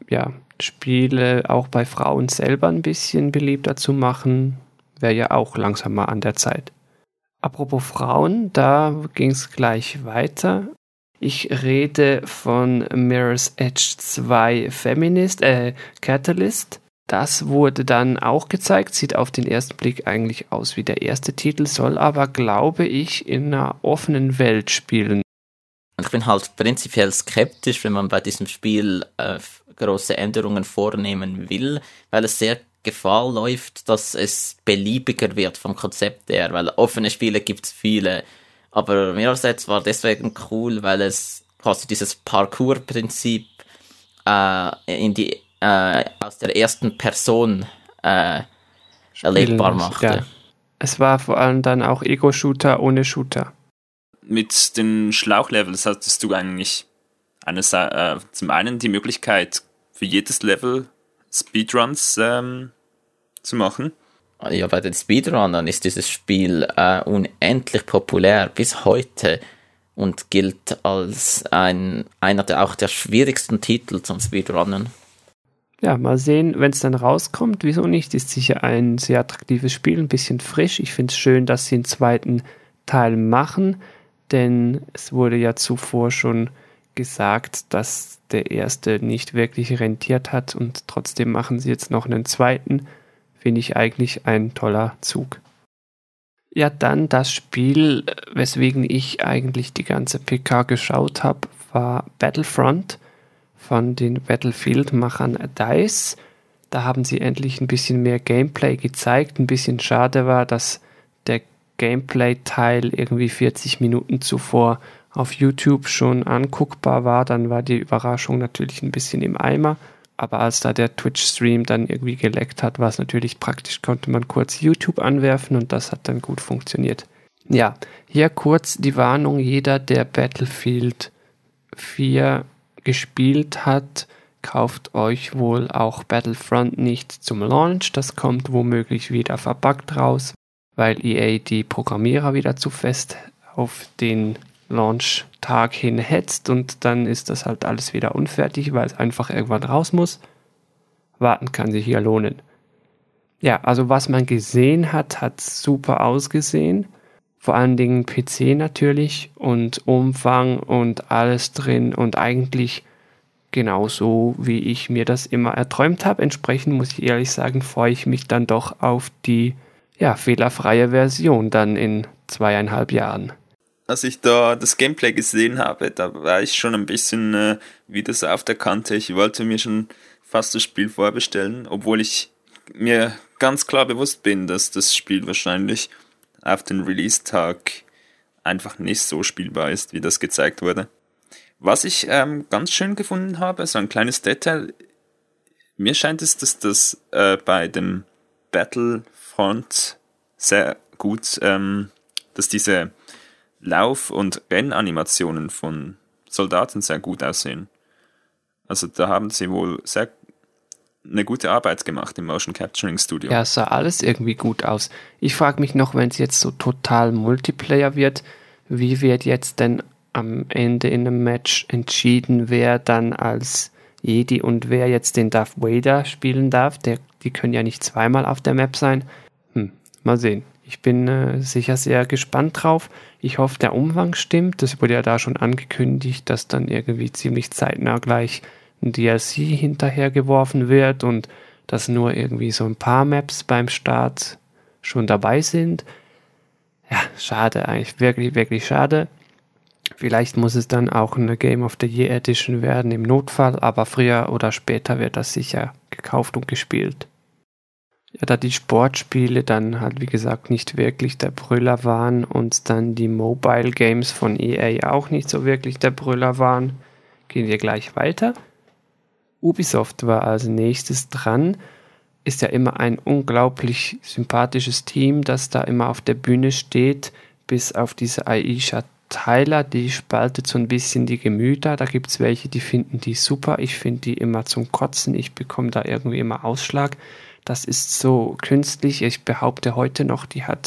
Spiele auch bei Frauen selber ein bisschen beliebter zu machen, wäre ja auch langsam mal an der Zeit. Apropos Frauen, da ging es gleich weiter. Ich rede von Mirror's Edge 2 Catalyst. Das wurde dann auch gezeigt, sieht auf den ersten Blick eigentlich aus wie der erste Titel, soll aber, glaube ich, in einer offenen Welt spielen. Ich bin halt prinzipiell skeptisch, wenn man bei diesem Spiel große Änderungen vornehmen will, weil es sehr Gefahr läuft, dass es beliebiger wird vom Konzept her, weil offene Spiele gibt es viele. Aber Mirror's Edge war deswegen cool, weil es quasi dieses Parkour-Prinzip aus der ersten Person erlebbar machte. Ja. Es war vor allem dann auch Ego-Shooter ohne Shooter. Mit den Schlauchlevels hattest du eigentlich zum einen die Möglichkeit, für jedes Level Speedruns zu machen. Ja, bei den Speedrunnern ist dieses Spiel unendlich populär bis heute und gilt als einer der schwierigsten Titel zum Speedrunnen. Ja, mal sehen, wenn es dann rauskommt, wieso nicht? Ist sicher ein sehr attraktives Spiel, ein bisschen frisch. Ich finde es schön, dass sie einen zweiten Teil machen, denn es wurde ja zuvor schon gesagt, dass der erste nicht wirklich rentiert hat und trotzdem machen sie jetzt noch einen zweiten. Finde ich eigentlich ein toller Zug. Ja, dann das Spiel, weswegen ich eigentlich die ganze PK geschaut habe, war Battlefront von den Battlefield-Machern DICE. Da haben sie endlich ein bisschen mehr Gameplay gezeigt. Ein bisschen schade war, dass der Gameplay-Teil irgendwie 40 Minuten zuvor auf YouTube schon anguckbar war. Dann war die Überraschung natürlich ein bisschen im Eimer. Aber als da der Twitch-Stream dann irgendwie geleckt hat, war es natürlich praktisch, konnte man kurz YouTube anwerfen und das hat dann gut funktioniert. Ja, hier kurz die Warnung, jeder, der Battlefield 4 gespielt hat, kauft euch wohl auch Battlefront nicht zum Launch. Das kommt womöglich wieder verbuggt raus, weil EA die Programmierer wieder zu fest auf den Launch-Tag hin hetzt und dann ist das halt alles wieder unfertig, weil es einfach irgendwann raus muss. Warten kann sich hier lohnen. Ja, also was man gesehen hat, hat super ausgesehen. Vor allen Dingen PC natürlich und Umfang und alles drin und eigentlich genauso, wie ich mir das immer erträumt habe. Entsprechend muss ich ehrlich sagen, freue ich mich dann doch auf die fehlerfreie Version dann in 2,5 Jahren. Als ich da das Gameplay gesehen habe, da war ich schon ein bisschen wieder so auf der Kante. Ich wollte mir schon fast das Spiel vorbestellen, obwohl ich mir ganz klar bewusst bin, dass das Spiel wahrscheinlich auf den Release-Tag einfach nicht so spielbar ist, wie das gezeigt wurde. Was ich ganz schön gefunden habe, so ein kleines Detail, mir scheint es, dass das bei dem Battlefront sehr gut, dass diese Lauf- und Rennanimationen von Soldaten sehr gut aussehen. Also da haben sie wohl sehr eine gute Arbeit gemacht im Motion Capturing Studio. Ja, es sah alles irgendwie gut aus. Ich frage mich noch, wenn es jetzt so total Multiplayer wird, wie wird jetzt denn am Ende in einem Match entschieden, wer dann als Jedi und wer jetzt den Darth Vader spielen darf? Die können ja nicht zweimal auf der Map sein. Mal sehen. Ich bin sicher sehr gespannt drauf. Ich hoffe, der Umfang stimmt. Das wurde ja da schon angekündigt, dass dann irgendwie ziemlich zeitnah gleich ein DLC hinterhergeworfen wird und dass nur irgendwie so ein paar Maps beim Start schon dabei sind. Ja, schade eigentlich. Wirklich, wirklich schade. Vielleicht muss es dann auch eine Game of the Year Edition werden im Notfall, aber früher oder später wird das sicher gekauft und gespielt. Ja, da die Sportspiele dann halt wie gesagt nicht wirklich der Brüller waren und dann die Mobile Games von EA auch nicht so wirklich der Brüller waren, gehen wir gleich weiter. Ubisoft war als nächstes dran. Ist ja immer ein unglaublich sympathisches Team, das da immer auf der Bühne steht, bis auf diese Aisha Tyler, die spaltet so ein bisschen die Gemüter. Da gibt es welche, die finden die super. Ich finde die immer zum Kotzen. Ich bekomme da irgendwie immer Ausschlag. Das ist so künstlich. Ich behaupte heute noch, die hat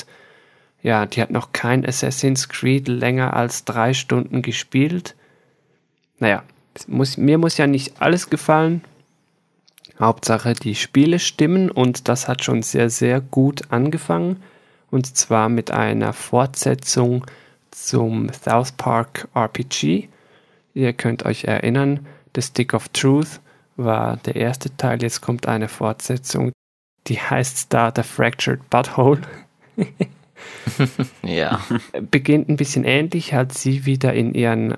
noch kein Assassin's Creed länger als 3 Stunden gespielt. Naja, mir muss ja nicht alles gefallen. Hauptsache die Spiele stimmen und das hat schon sehr, sehr gut angefangen. Und zwar mit einer Fortsetzung zum South Park RPG. Ihr könnt euch erinnern, The Stick of Truth war der erste Teil. Jetzt kommt eine Fortsetzung, die heißt da The Fractured Butthole. Ja. Beginnt ein bisschen ähnlich, hat sie wieder in ihren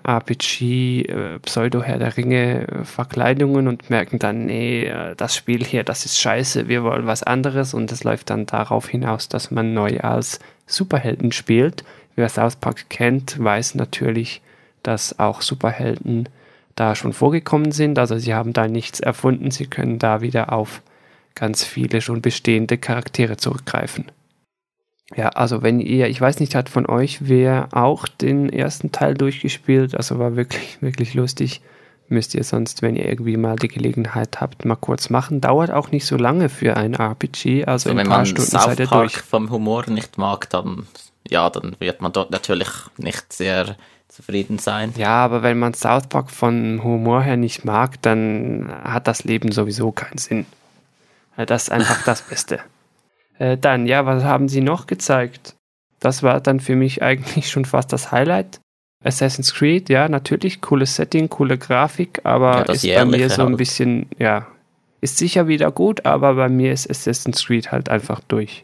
RPG Pseudo-Herr der Ringe Verkleidungen und merken dann, nee, das Spiel hier, das ist scheiße, wir wollen was anderes und es läuft dann darauf hinaus, dass man neu als Superhelden spielt. Wer South Park kennt, weiß natürlich, dass auch Superhelden da schon vorgekommen sind, also sie haben da nichts erfunden, sie können da wieder auf ganz viele schon bestehende Charaktere zurückgreifen. Ja, also ich weiß nicht, hat von euch wer auch den ersten Teil durchgespielt, also war wirklich, wirklich lustig. Müsst ihr sonst, wenn ihr irgendwie mal die Gelegenheit habt, mal kurz machen. Dauert auch nicht so lange für ein RPG, also in ein paar Stunden seid ihr durch. Wenn man South Park vom Humor nicht mag, dann wird man dort natürlich nicht sehr zufrieden sein. Ja, aber wenn man South Park vom Humor her nicht mag, dann hat das Leben sowieso keinen Sinn. Das ist einfach das Beste. Dann, ja, was haben sie noch gezeigt? Das war dann für mich eigentlich schon fast das Highlight. Assassin's Creed, ja, natürlich, cooles Setting, coole Grafik, aber ist bei mir so ein bisschen, ja, ist sicher wieder gut, aber bei mir ist Assassin's Creed halt einfach durch.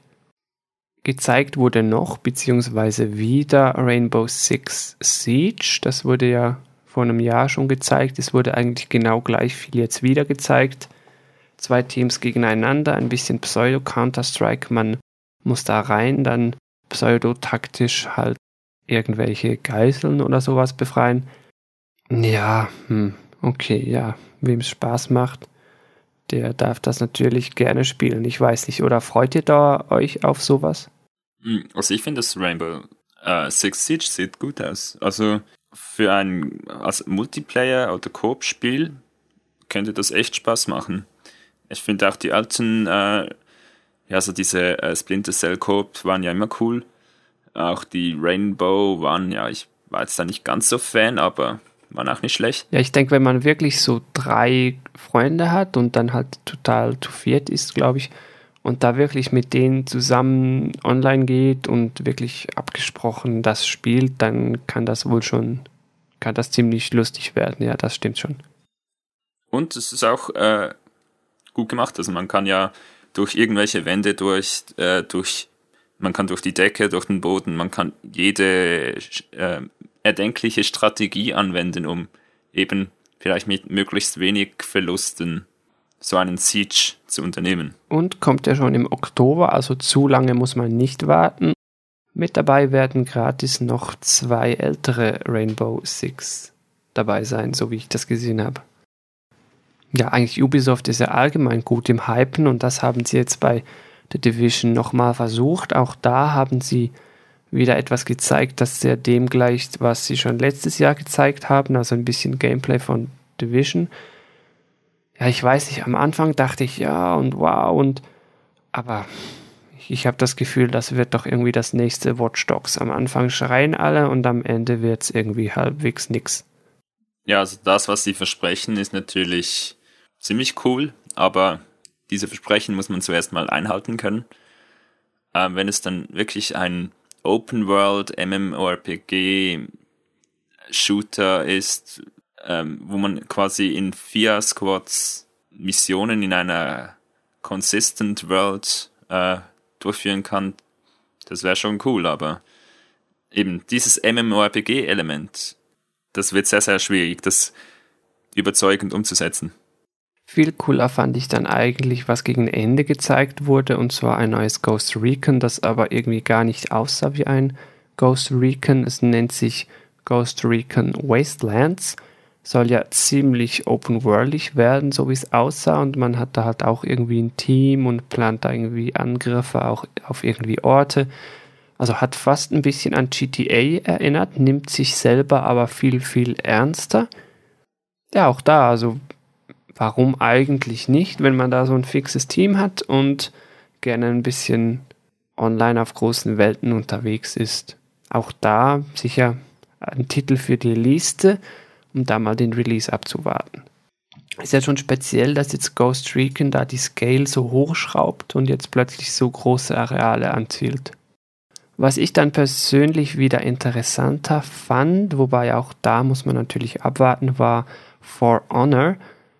Gezeigt wurde noch, beziehungsweise wieder Rainbow Six Siege, das wurde ja vor einem Jahr schon gezeigt, es wurde eigentlich genau gleich viel jetzt wieder gezeigt. 2 Teams gegeneinander, ein bisschen Pseudo-Counter-Strike, man muss da rein, dann pseudo-taktisch halt irgendwelche Geiseln oder sowas befreien. Ja, okay, ja, wem es Spaß macht, der darf das natürlich gerne spielen, ich weiß nicht, oder freut ihr da euch auf sowas? Also ich finde das Rainbow Six Siege sieht gut aus, also für ein Multiplayer- oder Koop-Spiel könnte das echt Spaß machen. Ich finde auch die alten, so diese Splinter Cell Coop waren ja immer cool. Auch die Rainbow waren, ich war jetzt da nicht ganz so Fan, aber waren auch nicht schlecht. Ja, ich denke, wenn man wirklich so 3 Freunde hat und dann halt total zu viert ist, glaube ich, und da wirklich mit denen zusammen online geht und wirklich abgesprochen das spielt, dann kann das ziemlich lustig werden. Ja, das stimmt schon. Und es ist auch gut gemacht. Also man kann ja durch irgendwelche Wände man kann durch die Decke, durch den Boden, man kann jede erdenkliche Strategie anwenden, um eben vielleicht mit möglichst wenig Verlusten so einen Siege zu unternehmen. Und kommt ja schon im Oktober, also zu lange muss man nicht warten. Mit dabei werden gratis noch 2 ältere Rainbow Six dabei sein, so wie ich das gesehen habe. Ja, eigentlich Ubisoft ist ja allgemein gut im Hypen und das haben sie jetzt bei The Division nochmal versucht. Auch da haben sie wieder etwas gezeigt, das sehr dem gleicht, was sie schon letztes Jahr gezeigt haben, also ein bisschen Gameplay von Division. Ja, ich weiß nicht, am Anfang dachte ich, ja und wow aber ich habe das Gefühl, das wird doch irgendwie das nächste Watch Dogs. Am Anfang schreien alle und am Ende wird es irgendwie halbwegs nix. Ja, also das, was sie versprechen, ist natürlich ziemlich cool, aber diese Versprechen muss man zuerst mal einhalten können. Wenn es dann wirklich ein Open-World MMORPG-Shooter ist, wo man quasi in 4 Squads Missionen in einer Consistent World durchführen kann, das wäre schon cool, aber eben dieses MMORPG-Element, das wird sehr, sehr schwierig, das überzeugend umzusetzen. Viel cooler fand ich dann eigentlich, was gegen Ende gezeigt wurde, und zwar ein neues Ghost Recon, das aber irgendwie gar nicht aussah wie ein Ghost Recon. Es nennt sich Ghost Recon Wastelands. Soll ja ziemlich open-worldig werden, so wie es aussah, und man hat da halt auch irgendwie ein Team und plant da irgendwie Angriffe auch auf irgendwie Orte. Also hat fast ein bisschen an GTA erinnert, nimmt sich selber aber viel, viel ernster. Ja, auch da, also warum eigentlich nicht, wenn man da so ein fixes Team hat und gerne ein bisschen online auf großen Welten unterwegs ist. Auch da sicher ein Titel für die Liste, um da mal den Release abzuwarten. Ist ja schon speziell, dass jetzt Ghost Recon da die Scale so hochschraubt und jetzt plötzlich so große Areale anzielt. Was ich dann persönlich wieder interessanter fand, wobei auch da muss man natürlich abwarten, war For Honor.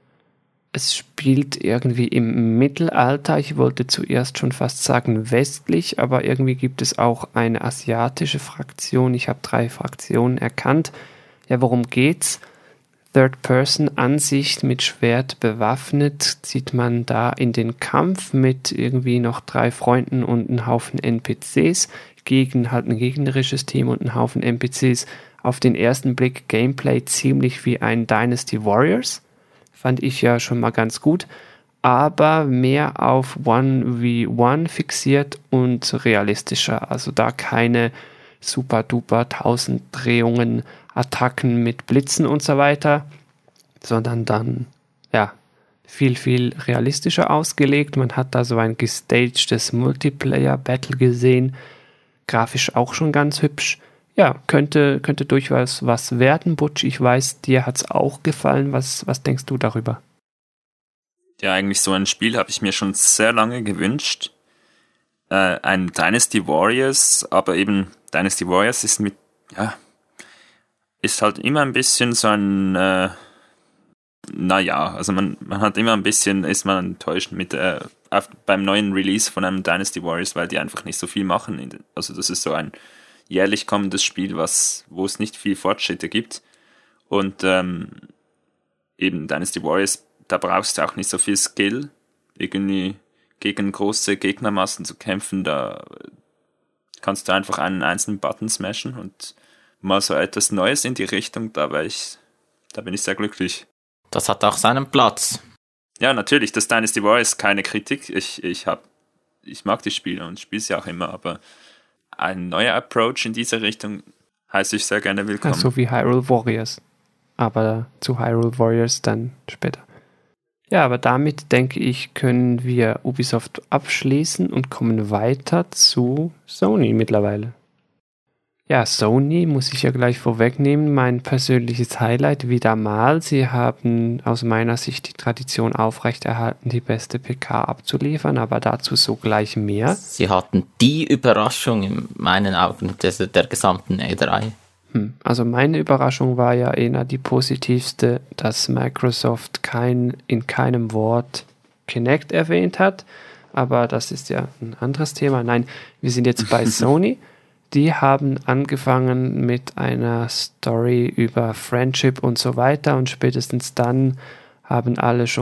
Es spielt irgendwie im Mittelalter, ich wollte zuerst schon fast sagen westlich, aber irgendwie gibt es auch eine asiatische Fraktion. Ich habe 3 Fraktionen erkannt. Ja, worum geht's? Third-Person-Ansicht mit Schwert bewaffnet zieht man da in den Kampf mit irgendwie noch 3 Freunden und einem Haufen NPCs gegen halt ein gegnerisches Team und einen Haufen NPCs. Auf den ersten Blick Gameplay ziemlich wie ein Dynasty Warriors. Fand ich ja schon mal ganz gut, aber mehr auf 1v1 fixiert und realistischer. Also da keine super duper 1000 Drehungen, Attacken mit Blitzen und so weiter, sondern dann ja viel, viel realistischer ausgelegt. Man hat da so ein gestagedes Multiplayer-Battle gesehen, grafisch auch schon ganz hübsch. Ja, könnte durchaus was werden, Butch. Ich weiß, dir hat's auch gefallen. Was denkst du darüber? Ja, eigentlich so ein Spiel habe ich mir schon sehr lange gewünscht. Ein Dynasty Warriors, aber eben Dynasty Warriors ist ist halt immer ein bisschen so ein, also man hat immer ein bisschen, ist man enttäuscht beim neuen Release von einem Dynasty Warriors, weil die einfach nicht so viel machen. Also das ist so ein jährlich kommendes Spiel, wo es nicht viel Fortschritte gibt. Und eben Dynasty Warriors, da brauchst du auch nicht so viel Skill, irgendwie gegen große Gegnermassen zu kämpfen. Da kannst du einfach einen einzelnen Button smashen und mal so etwas Neues in die Richtung, da bin ich sehr glücklich. Das hat auch seinen Platz. Ja, natürlich, das Dynasty Warriors, keine Kritik. Ich mag die Spiele und spiele sie auch immer, aber ein neuer Approach in diese Richtung heiße ich sehr gerne willkommen. So wie Hyrule Warriors. Aber zu Hyrule Warriors dann später. Ja, aber damit, denke ich, können wir Ubisoft abschließen und kommen weiter zu Sony mittlerweile. Ja, Sony muss ich ja gleich vorwegnehmen, mein persönliches Highlight wieder mal. Sie haben aus meiner Sicht die Tradition aufrechterhalten, die beste PK abzuliefern, aber dazu sogleich mehr. Sie hatten die Überraschung in meinen Augen der gesamten E3. Also meine Überraschung war ja eher die positivste, dass Microsoft in keinem Wort Kinect erwähnt hat, aber das ist ja ein anderes Thema. Nein, wir sind jetzt bei Sony. Die haben angefangen mit einer Story über Friendship und so weiter und spätestens dann haben alle schon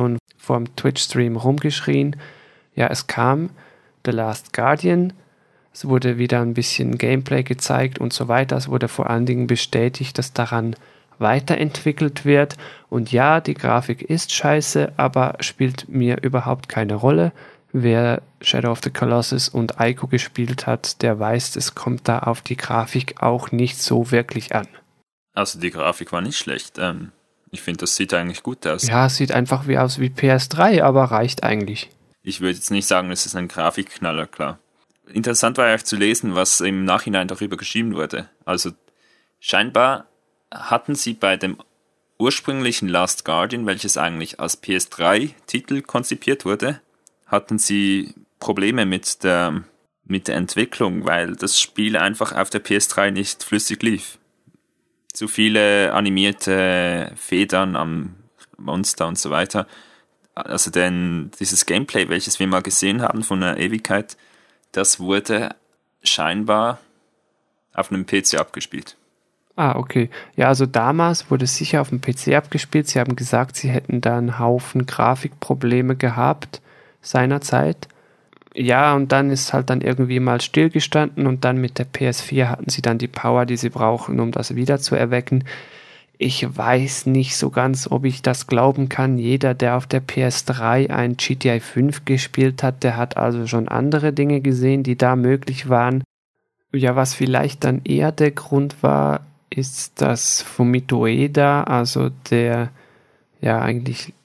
vorm Twitch-Stream rumgeschrien. Ja, es kam The Last Guardian, es wurde wieder ein bisschen Gameplay gezeigt und so weiter. Es wurde vor allen Dingen bestätigt, dass daran weiterentwickelt wird. Und ja, die Grafik ist scheiße, aber spielt mir überhaupt keine Rolle. Wer Shadow of the Colossus und Ico gespielt hat, der weiß, es kommt da auf die Grafik auch nicht so wirklich an. Also die Grafik war nicht schlecht. Ich finde, das sieht eigentlich gut aus. Ja, es sieht einfach aus wie PS3, aber reicht eigentlich. Ich würde jetzt nicht sagen, es ist ein Grafikknaller, klar. Interessant war ja zu lesen, was im Nachhinein darüber geschrieben wurde. Also scheinbar hatten sie bei dem ursprünglichen Last Guardian, welches eigentlich als PS3-Titel konzipiert wurde, hatten sie Probleme mit der Entwicklung, weil das Spiel einfach auf der PS3 nicht flüssig lief. Zu viele animierte Federn am Monster und so weiter. Also denn dieses Gameplay, welches wir mal gesehen haben von der Ewigkeit, das wurde scheinbar auf einem PC abgespielt. Ah, okay. Ja, also damals wurde es sicher auf dem PC abgespielt. Sie haben gesagt, sie hätten da einen Haufen Grafikprobleme gehabt seinerzeit. Ja, und dann ist halt dann irgendwie mal stillgestanden und dann mit der PS4 hatten sie dann die Power, die sie brauchen, um das wieder zu erwecken. Ich weiß nicht so ganz, ob ich das glauben kann. Jeder, der auf der PS3 ein GTA 5 gespielt hat, der hat also schon andere Dinge gesehen, die da möglich waren. Ja, was vielleicht dann eher der Grund war, ist, dass Fumito Ueda, also der ja eigentlich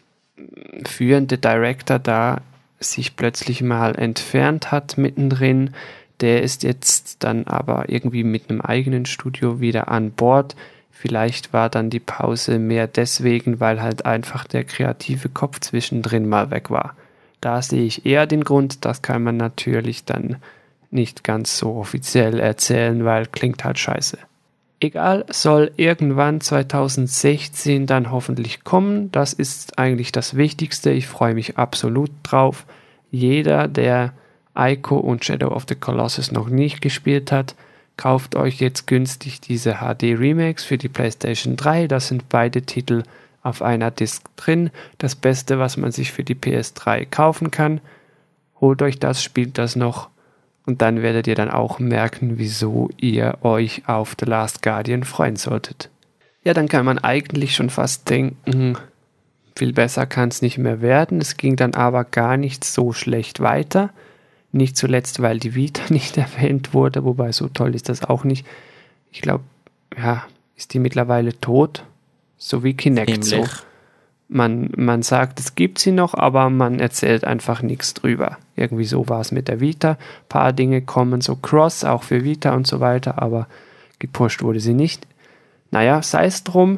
führende Director da, sich plötzlich mal entfernt hat mittendrin. Der ist jetzt dann aber irgendwie mit einem eigenen Studio wieder an Bord. Vielleicht war dann die Pause mehr deswegen, weil halt einfach der kreative Kopf zwischendrin mal weg war. Da sehe ich eher den Grund, das kann man natürlich dann nicht ganz so offiziell erzählen, weil klingt halt scheiße. Egal, soll irgendwann 2016 dann hoffentlich kommen. Das ist eigentlich das Wichtigste. Ich freue mich absolut drauf. Jeder, der Ico und Shadow of the Colossus noch nicht gespielt hat, kauft euch jetzt günstig diese HD-Remakes für die PlayStation 3. Das sind beide Titel auf einer Disc drin. Das Beste, was man sich für die PS3 kaufen kann. Holt euch das, spielt das noch. Und dann werdet ihr dann auch merken, wieso ihr euch auf The Last Guardian freuen solltet. Ja, dann kann man eigentlich schon fast denken, viel besser kann es nicht mehr werden. Es ging dann aber gar nicht so schlecht weiter. Nicht zuletzt, weil die Vita nicht erwähnt wurde, wobei so toll ist das auch nicht. Ich glaube, ja, ist die mittlerweile tot? So wie Kinect so. Man sagt, es gibt sie noch, aber man erzählt einfach nichts drüber. Irgendwie so war es mit der Vita. Ein paar Dinge kommen so cross, auch für Vita und so weiter, aber gepusht wurde sie nicht. Naja, sei es drum.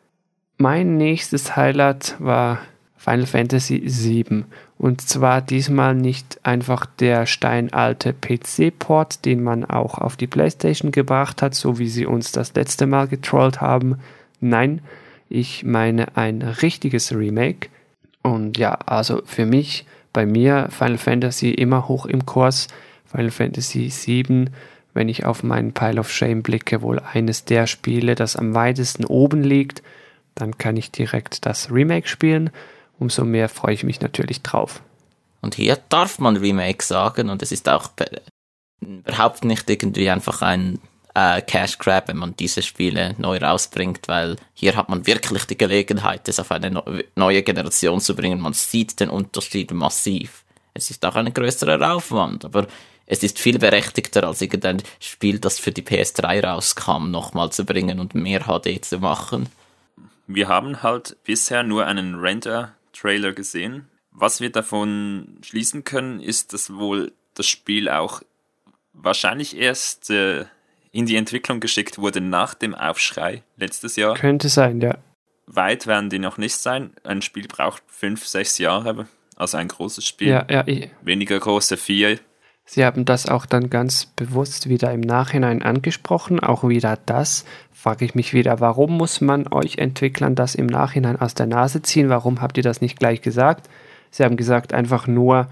Mein nächstes Highlight war Final Fantasy VII. Und zwar diesmal nicht einfach der steinalte PC-Port, den man auch auf die PlayStation gebracht hat, so wie sie uns das letzte Mal getrollt haben. Nein, ich meine ein richtiges Remake. Und ja, also für mich, bei mir, Final Fantasy immer hoch im Kurs. Final Fantasy VII, wenn ich auf meinen Pile of Shame blicke, wohl eines der Spiele, das am weitesten oben liegt. Dann kann ich direkt das Remake spielen. Umso mehr freue ich mich natürlich drauf. Und hier darf man Remake sagen und es ist auch überhaupt nicht irgendwie einfach ein Cash Grab, wenn man diese Spiele neu rausbringt, weil hier hat man wirklich die Gelegenheit, es auf eine neue Generation zu bringen. Man sieht den Unterschied massiv. Es ist auch ein größerer Aufwand, aber es ist viel berechtigter, als irgendein Spiel, das für die PS3 rauskam, nochmal zu bringen und mehr HD zu machen. Wir haben halt bisher nur einen Render-Trailer gesehen. Was wir davon schließen können, ist, dass wohl das Spiel auch wahrscheinlich erst in die Entwicklung geschickt wurde nach dem Aufschrei letztes Jahr. Könnte sein, ja. Weit werden die noch nicht sein. Ein Spiel braucht 5-6 Jahre, also ein großes Spiel. Ja, weniger große 4. Sie haben das auch dann ganz bewusst wieder im Nachhinein angesprochen. Auch wieder das, frage ich mich wieder, warum muss man euch Entwicklern das im Nachhinein aus der Nase ziehen? Warum habt ihr das nicht gleich gesagt? Sie haben gesagt, einfach nur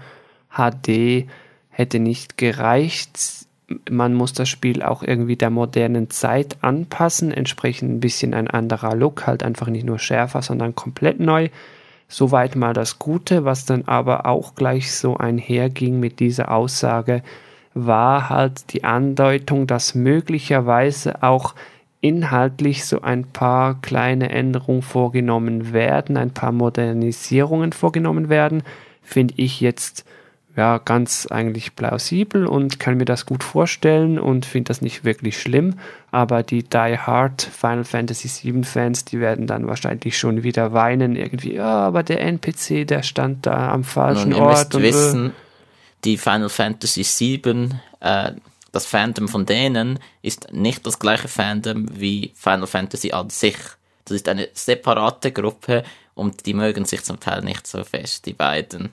HD hätte nicht gereicht. Man muss das Spiel auch irgendwie der modernen Zeit anpassen, entsprechend ein bisschen ein anderer Look, halt einfach nicht nur schärfer, sondern komplett neu. Soweit mal das Gute, was dann aber auch gleich so einherging mit dieser Aussage, war halt die Andeutung, dass möglicherweise auch inhaltlich so ein paar kleine Änderungen vorgenommen werden, ein paar Modernisierungen vorgenommen werden, finde ich jetzt ja ganz eigentlich plausibel und kann mir das gut vorstellen und finde das nicht wirklich schlimm, aber die Die Hard Final Fantasy VII Fans, die werden dann wahrscheinlich schon wieder weinen, irgendwie, ja, aber der NPC, der stand da am falschen Nun, ihr Ort. müsst wissen, die Final Fantasy VII, das Fandom von denen ist nicht das gleiche Fandom wie Final Fantasy an sich. Das ist eine separate Gruppe und die mögen sich zum Teil nicht so fest, die beiden.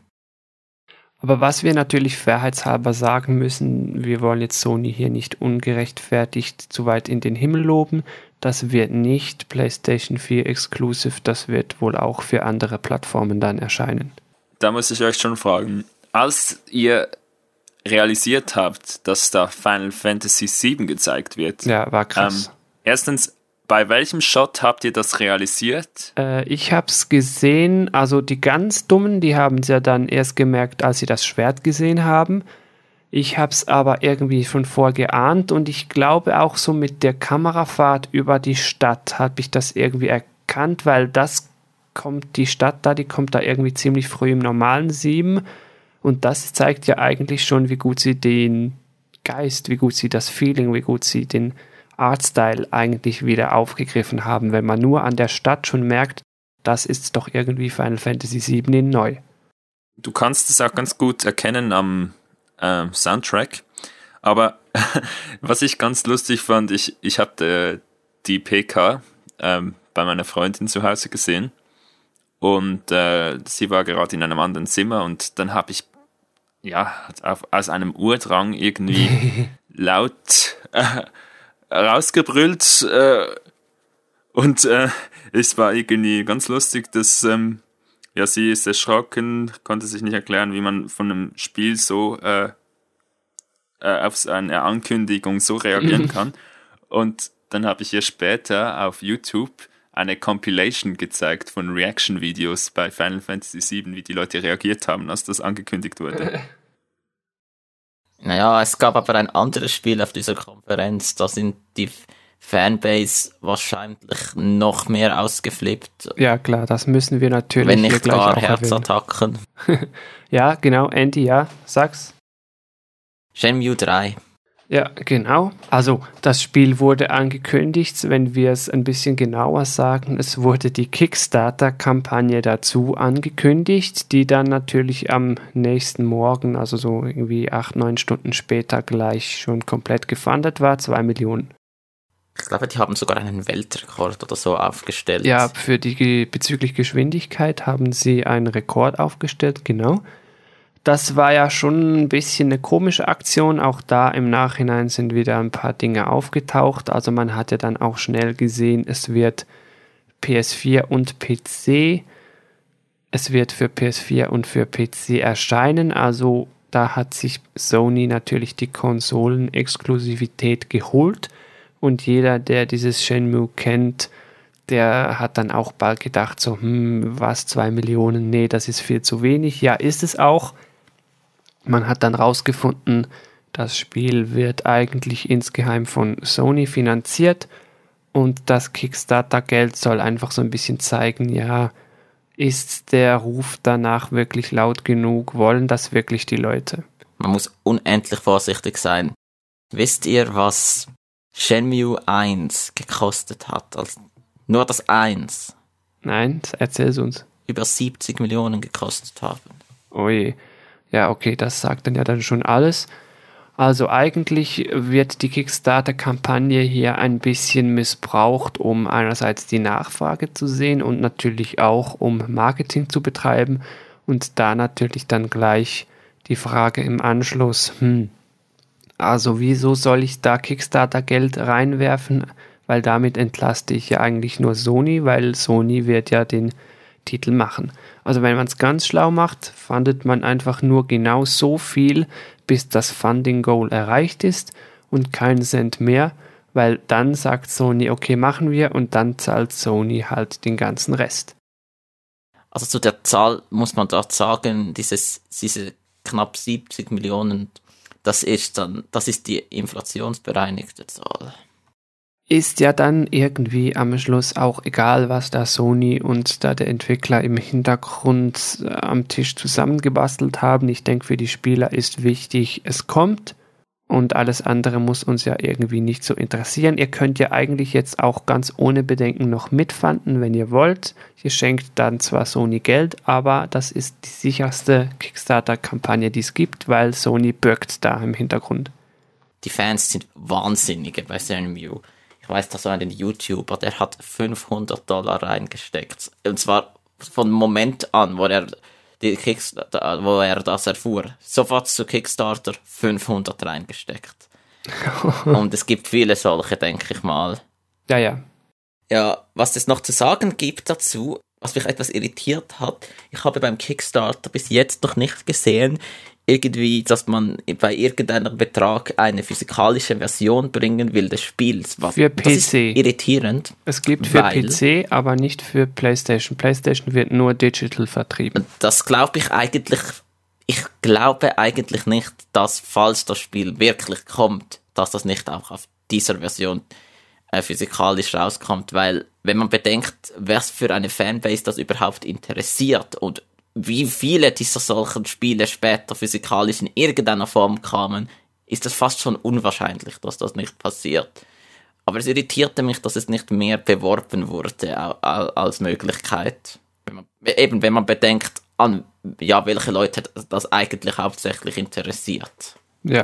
Aber was wir natürlich fairheitshalber sagen müssen, wir wollen jetzt Sony hier nicht ungerechtfertigt zu weit in den Himmel loben. Das wird nicht PlayStation 4 exclusive, das wird wohl auch für andere Plattformen dann erscheinen. Da muss ich euch schon fragen, als ihr realisiert habt, dass da Final Fantasy VII gezeigt wird. Ja, war krass. Erstens, bei welchem Shot habt ihr das realisiert? Ich hab's gesehen, also die ganz Dummen, die haben es ja dann erst gemerkt, als sie das Schwert gesehen haben. Ich hab's aber irgendwie schon vorgeahnt und ich glaube auch so mit der Kamerafahrt über die Stadt habe ich das irgendwie erkannt, weil die Stadt da, die kommt da irgendwie ziemlich früh im normalen 7 und das zeigt ja eigentlich schon, wie gut sie den Geist, wie gut sie das Feeling, wie gut sie den Artstyle eigentlich wieder aufgegriffen haben, wenn man nur an der Stadt schon merkt, das ist doch irgendwie Final Fantasy VII in neu. Du kannst es auch ganz gut erkennen am Soundtrack, aber was ich ganz lustig fand, ich habe die PK bei meiner Freundin zu Hause gesehen und sie war gerade in einem anderen Zimmer und dann habe ich aus einem Urdrang irgendwie laut rausgebrüllt und es war irgendwie ganz lustig, dass sie ist erschrocken, konnte sich nicht erklären, wie man von einem Spiel so auf eine Ankündigung so reagieren kann. Und dann habe ich ihr später auf YouTube eine Compilation gezeigt von Reaction-Videos bei Final Fantasy VII, wie die Leute reagiert haben, als das angekündigt wurde. Naja, es gab aber ein anderes Spiel auf dieser Konferenz, da sind die Fanbase wahrscheinlich noch mehr ausgeflippt. Ja klar, das müssen wir natürlich wenn hier nicht gleich gar auch Herzattacken. Ja, genau, Andy, ja, sag's. Shenmue 3. Ja, genau. Also das Spiel wurde angekündigt, wenn wir es ein bisschen genauer sagen, es wurde die Kickstarter-Kampagne dazu angekündigt, die dann natürlich am nächsten Morgen, also so irgendwie 8-9 Stunden später gleich schon komplett gefundet war, 2 Millionen. Ich glaube, die haben sogar einen Weltrekord oder so aufgestellt. Ja, bezüglich Geschwindigkeit haben sie einen Rekord aufgestellt, genau. Das war ja schon ein bisschen eine komische Aktion. Auch da im Nachhinein sind wieder ein paar Dinge aufgetaucht. Also man hat ja dann auch schnell gesehen, es wird PS4 und PC. Es wird für PS4 und für PC erscheinen. Also da hat sich Sony natürlich die Konsolen-Exklusivität geholt. Und jeder, der dieses Shenmue kennt, der hat dann auch bald gedacht, so, was, 2 Millionen? Nee, das ist viel zu wenig. Ja, ist es auch. Man hat dann rausgefunden, das Spiel wird eigentlich insgeheim von Sony finanziert und das Kickstarter-Geld soll einfach so ein bisschen zeigen, ja, ist der Ruf danach wirklich laut genug? Wollen das wirklich die Leute? Man muss unendlich vorsichtig sein. Wisst ihr, was Shenmue 1 gekostet hat? Also nur das 1. Nein, erzähl es uns. Über 70 Millionen gekostet haben. Oje. Ja, okay, das sagt dann schon alles. Also eigentlich wird die Kickstarter-Kampagne hier ein bisschen missbraucht, um einerseits die Nachfrage zu sehen und natürlich auch um Marketing zu betreiben und da natürlich dann gleich die Frage im Anschluss, also wieso soll ich da Kickstarter-Geld reinwerfen, weil damit entlaste ich ja eigentlich nur Sony, weil Sony wird ja den Titel machen. Also wenn man es ganz schlau macht, fundet man einfach nur genau so viel, bis das Funding Goal erreicht ist und keinen Cent mehr, weil dann sagt Sony, okay, machen wir und dann zahlt Sony halt den ganzen Rest. Also zu der Zahl muss man dort sagen, diese knapp 70 Millionen, das ist die inflationsbereinigte Zahl. Ist ja dann irgendwie am Schluss auch egal, was da Sony und da der Entwickler im Hintergrund am Tisch zusammengebastelt haben. Ich denke, für die Spieler ist wichtig, es kommt und alles andere muss uns ja irgendwie nicht so interessieren. Ihr könnt ja eigentlich jetzt auch ganz ohne Bedenken noch mitfanden, wenn ihr wollt. Ihr schenkt dann zwar Sony Geld, aber das ist die sicherste Kickstarter-Kampagne, die es gibt, weil Sony bürgt da im Hintergrund. Die Fans sind Wahnsinnige bei Shenmue. Ich weiß, da so einen YouTuber, der hat $500 reingesteckt. Und zwar von dem Moment an, wo er das erfuhr. Sofort zu Kickstarter 500 reingesteckt. Und es gibt viele solche, denke ich mal. Ja. Ja, was es noch zu sagen gibt dazu, was mich etwas irritiert hat, ich habe beim Kickstarter bis jetzt noch nicht gesehen, irgendwie, dass man bei irgendeinem Betrag eine physikalische Version bringen will des Spiels. Für PC. Das ist irritierend. Es gibt für PC, aber nicht für PlayStation. PlayStation wird nur digital vertrieben. Das glaube ich eigentlich. Ich glaube eigentlich nicht, dass, falls das Spiel wirklich kommt, dass das nicht auch auf dieser Version physikalisch rauskommt, weil wenn man bedenkt, wer für eine Fanbase das überhaupt interessiert und wie viele dieser solchen Spiele später physikalisch in irgendeiner Form kamen, ist es fast schon unwahrscheinlich, dass das nicht passiert. Aber es irritierte mich, dass es nicht mehr beworben wurde als Möglichkeit. Wenn man bedenkt, an welche Leute das eigentlich hauptsächlich interessiert. Ja.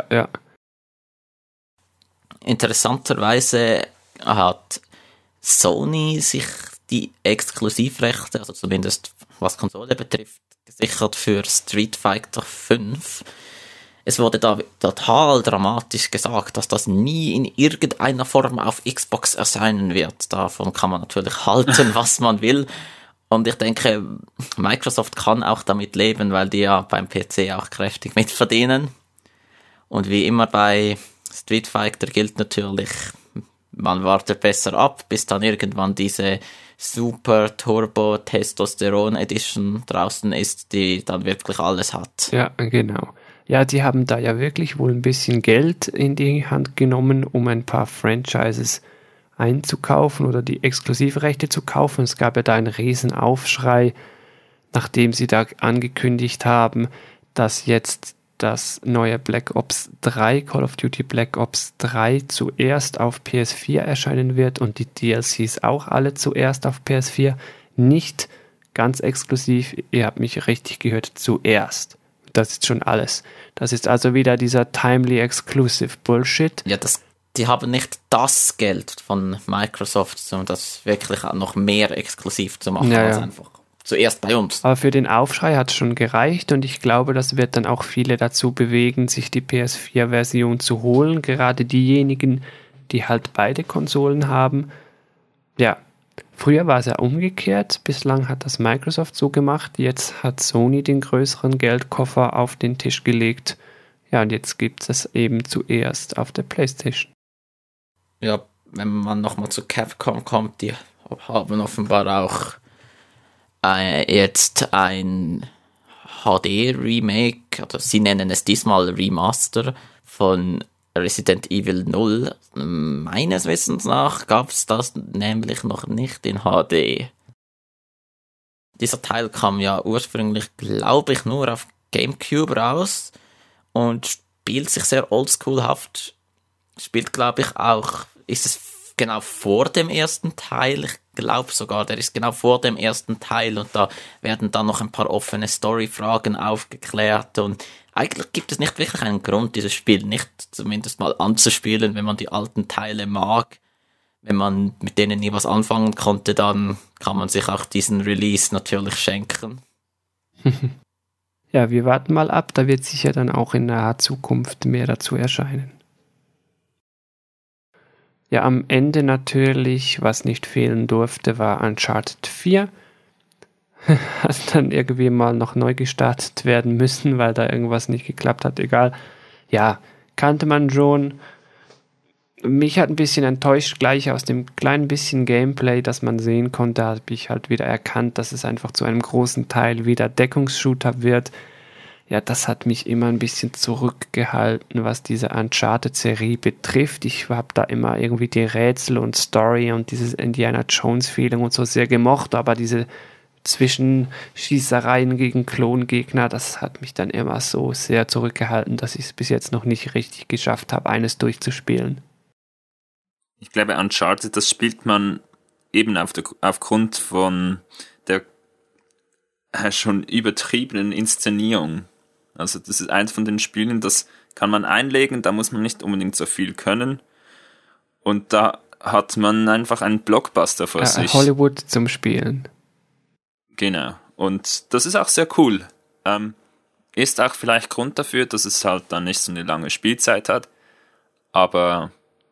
Interessanterweise hat Sony sich die Exklusivrechte, also zumindest was Konsole betrifft, gesichert für Street Fighter 5. Es wurde da total dramatisch gesagt, dass das nie in irgendeiner Form auf Xbox erscheinen wird. Davon kann man natürlich halten, was man will. Und ich denke, Microsoft kann auch damit leben, weil die ja beim PC auch kräftig mitverdienen. Und wie immer bei Street Fighter gilt natürlich, man wartet besser ab, bis dann irgendwann diese Super Turbo Testosteron Edition draußen ist, die dann wirklich alles hat. Ja, genau. Ja, die haben da ja wirklich wohl ein bisschen Geld in die Hand genommen, um ein paar Franchises einzukaufen oder die Exklusivrechte zu kaufen. Es gab ja da einen riesen Aufschrei, nachdem sie da angekündigt haben, dass jetzt das neue Black Ops 3, Call of Duty Black Ops 3 zuerst auf PS4 erscheinen wird und die DLCs auch alle zuerst auf PS4. Nicht ganz exklusiv, ihr habt mich richtig gehört, zuerst. Das ist schon alles. Das ist also wieder dieser timely exclusive Bullshit. Ja, die haben nicht das Geld von Microsoft, um das wirklich noch mehr exklusiv zu machen, als einfach zuerst bei uns. Aber für den Aufschrei hat es schon gereicht und ich glaube, das wird dann auch viele dazu bewegen, sich die PS4-Version zu holen. Gerade diejenigen, die halt beide Konsolen haben. Ja, früher war es ja umgekehrt. Bislang hat das Microsoft so gemacht. Jetzt hat Sony den größeren Geldkoffer auf den Tisch gelegt. Ja, und jetzt gibt es eben zuerst auf der PlayStation. Ja, wenn man nochmal zu Capcom kommt, die haben offenbar auch jetzt ein HD-Remake, oder sie nennen es diesmal Remaster von Resident Evil 0. Meines Wissens nach gab es das nämlich noch nicht in HD. Dieser Teil kam ja ursprünglich, glaube ich, nur auf GameCube raus und spielt sich sehr oldschoolhaft. Spielt, glaube ich, auch, ist es genau vor dem ersten Teil, ich glaube sogar, der ist genau vor dem ersten Teil und da werden dann noch ein paar offene Story-Fragen aufgeklärt und eigentlich gibt es nicht wirklich einen Grund, dieses Spiel nicht zumindest mal anzuspielen, wenn man die alten Teile mag. Wenn man mit denen nie was anfangen konnte, dann kann man sich auch diesen Release natürlich schenken. Ja, wir warten mal ab, da wird sicher dann auch in naher Zukunft mehr dazu erscheinen. Ja, am Ende natürlich, was nicht fehlen durfte, war Uncharted 4. Hat dann irgendwie mal noch neu gestartet werden müssen, weil da irgendwas nicht geklappt hat. Egal. Ja, kannte man schon. mich hat ein bisschen enttäuscht, gleich aus dem kleinen bisschen Gameplay, das man sehen konnte, habe ich halt wieder erkannt, dass es einfach zu einem großen Teil wieder Deckungsshooter wird. Ja, das hat mich immer ein bisschen zurückgehalten, was diese Uncharted-Serie betrifft. Ich habe da immer irgendwie die Rätsel und Story und dieses Indiana Jones-Feeling und so sehr gemocht, aber diese Zwischenschießereien gegen Klongegner, das hat mich dann immer so sehr zurückgehalten, dass ich es bis jetzt noch nicht richtig geschafft habe, eines durchzuspielen. Ich glaube, Uncharted, das spielt man eben aufgrund von der schon übertriebenen Inszenierung. Also das ist eins von den Spielen, das kann man einlegen, da muss man nicht unbedingt so viel können. Und da hat man einfach einen Blockbuster vor sich. Hollywood zum Spielen. Genau. Und das ist auch sehr cool. Ist auch vielleicht Grund dafür, dass es halt dann nicht so eine lange Spielzeit hat. Aber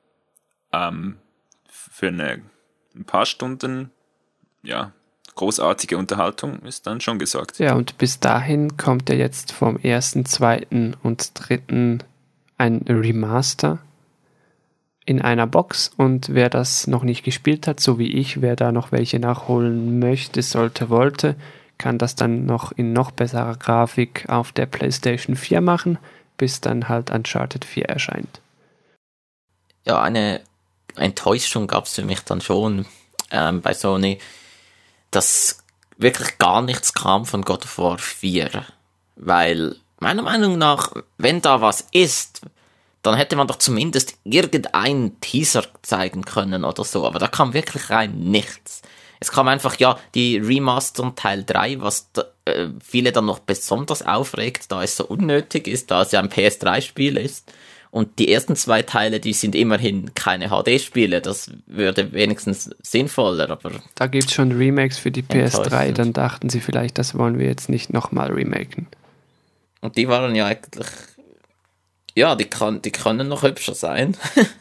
für ein paar Stunden, ja, großartige Unterhaltung ist dann schon gesorgt. Ja, und bis dahin kommt ja jetzt vom 1., 2. und 3. ein Remaster in einer Box, und wer das noch nicht gespielt hat, so wie ich, wer da noch welche nachholen möchte, wollte, kann das dann noch in noch besserer Grafik auf der PlayStation 4 machen, bis dann halt Uncharted 4 erscheint. Ja, eine Enttäuschung gab es für mich dann schon bei Sony, dass wirklich gar nichts kam von God of War 4. Weil, meiner Meinung nach, wenn da was ist, dann hätte man doch zumindest irgendeinen Teaser zeigen können oder so. Aber da kam wirklich rein nichts. Es kam einfach, ja, die Remaster Teil 3, was viele dann noch besonders aufregt, da es so unnötig ist, da es ja ein PS3-Spiel ist. Und die ersten 2 Teile, die sind immerhin keine HD-Spiele. Das würde wenigstens sinnvoller, aber... Da gibt es schon Remakes für die PS3, dann dachten sie vielleicht, das wollen wir jetzt nicht nochmal remaken. Und die waren ja eigentlich... Ja, die können noch hübscher sein.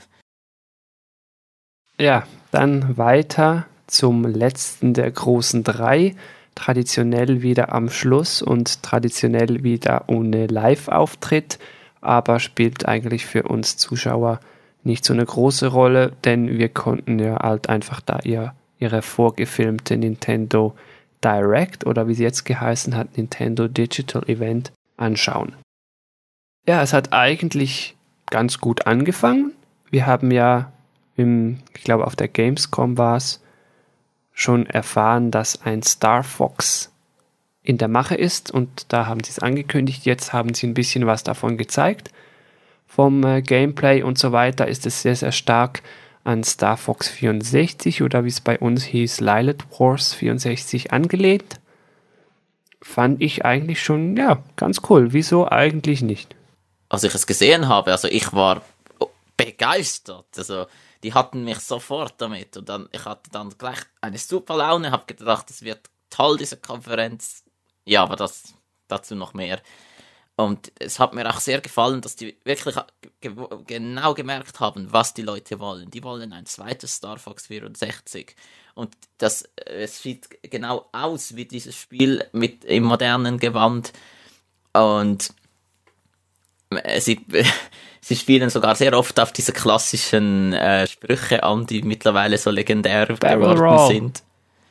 Ja, dann weiter zum letzten der großen 3. Traditionell wieder am Schluss und traditionell wieder ohne Live-Auftritt, aber spielt eigentlich für uns Zuschauer nicht so eine große Rolle, denn wir konnten ja halt einfach da ihre vorgefilmte Nintendo Direct, oder wie sie jetzt geheißen hat, Nintendo Digital Event, anschauen. Ja, es hat eigentlich ganz gut angefangen. Wir haben ja, ich glaube auf der Gamescom war es, schon erfahren, dass ein Star Fox in der Mache ist, und da haben sie es angekündigt. Jetzt haben sie ein bisschen was davon gezeigt. Vom Gameplay und so weiter ist es sehr, sehr stark an Star Fox 64 oder wie es bei uns hieß, Lylat Wars 64 angelehnt. Fand ich eigentlich schon, ja, ganz cool. Wieso eigentlich nicht? Als ich es gesehen habe, also ich war begeistert. Also die hatten mich sofort damit, und dann ich hatte dann gleich eine super Laune, habe gedacht, es wird toll, diese Konferenz. Ja, aber dazu noch mehr. Und es hat mir auch sehr gefallen, dass die wirklich genau gemerkt haben, was die Leute wollen. Die wollen ein zweites Star Fox 64. Und es sieht genau aus wie dieses Spiel im modernen Gewand. Und sie spielen sogar sehr oft auf diese klassischen Sprüche an, die mittlerweile so legendär geworden sind.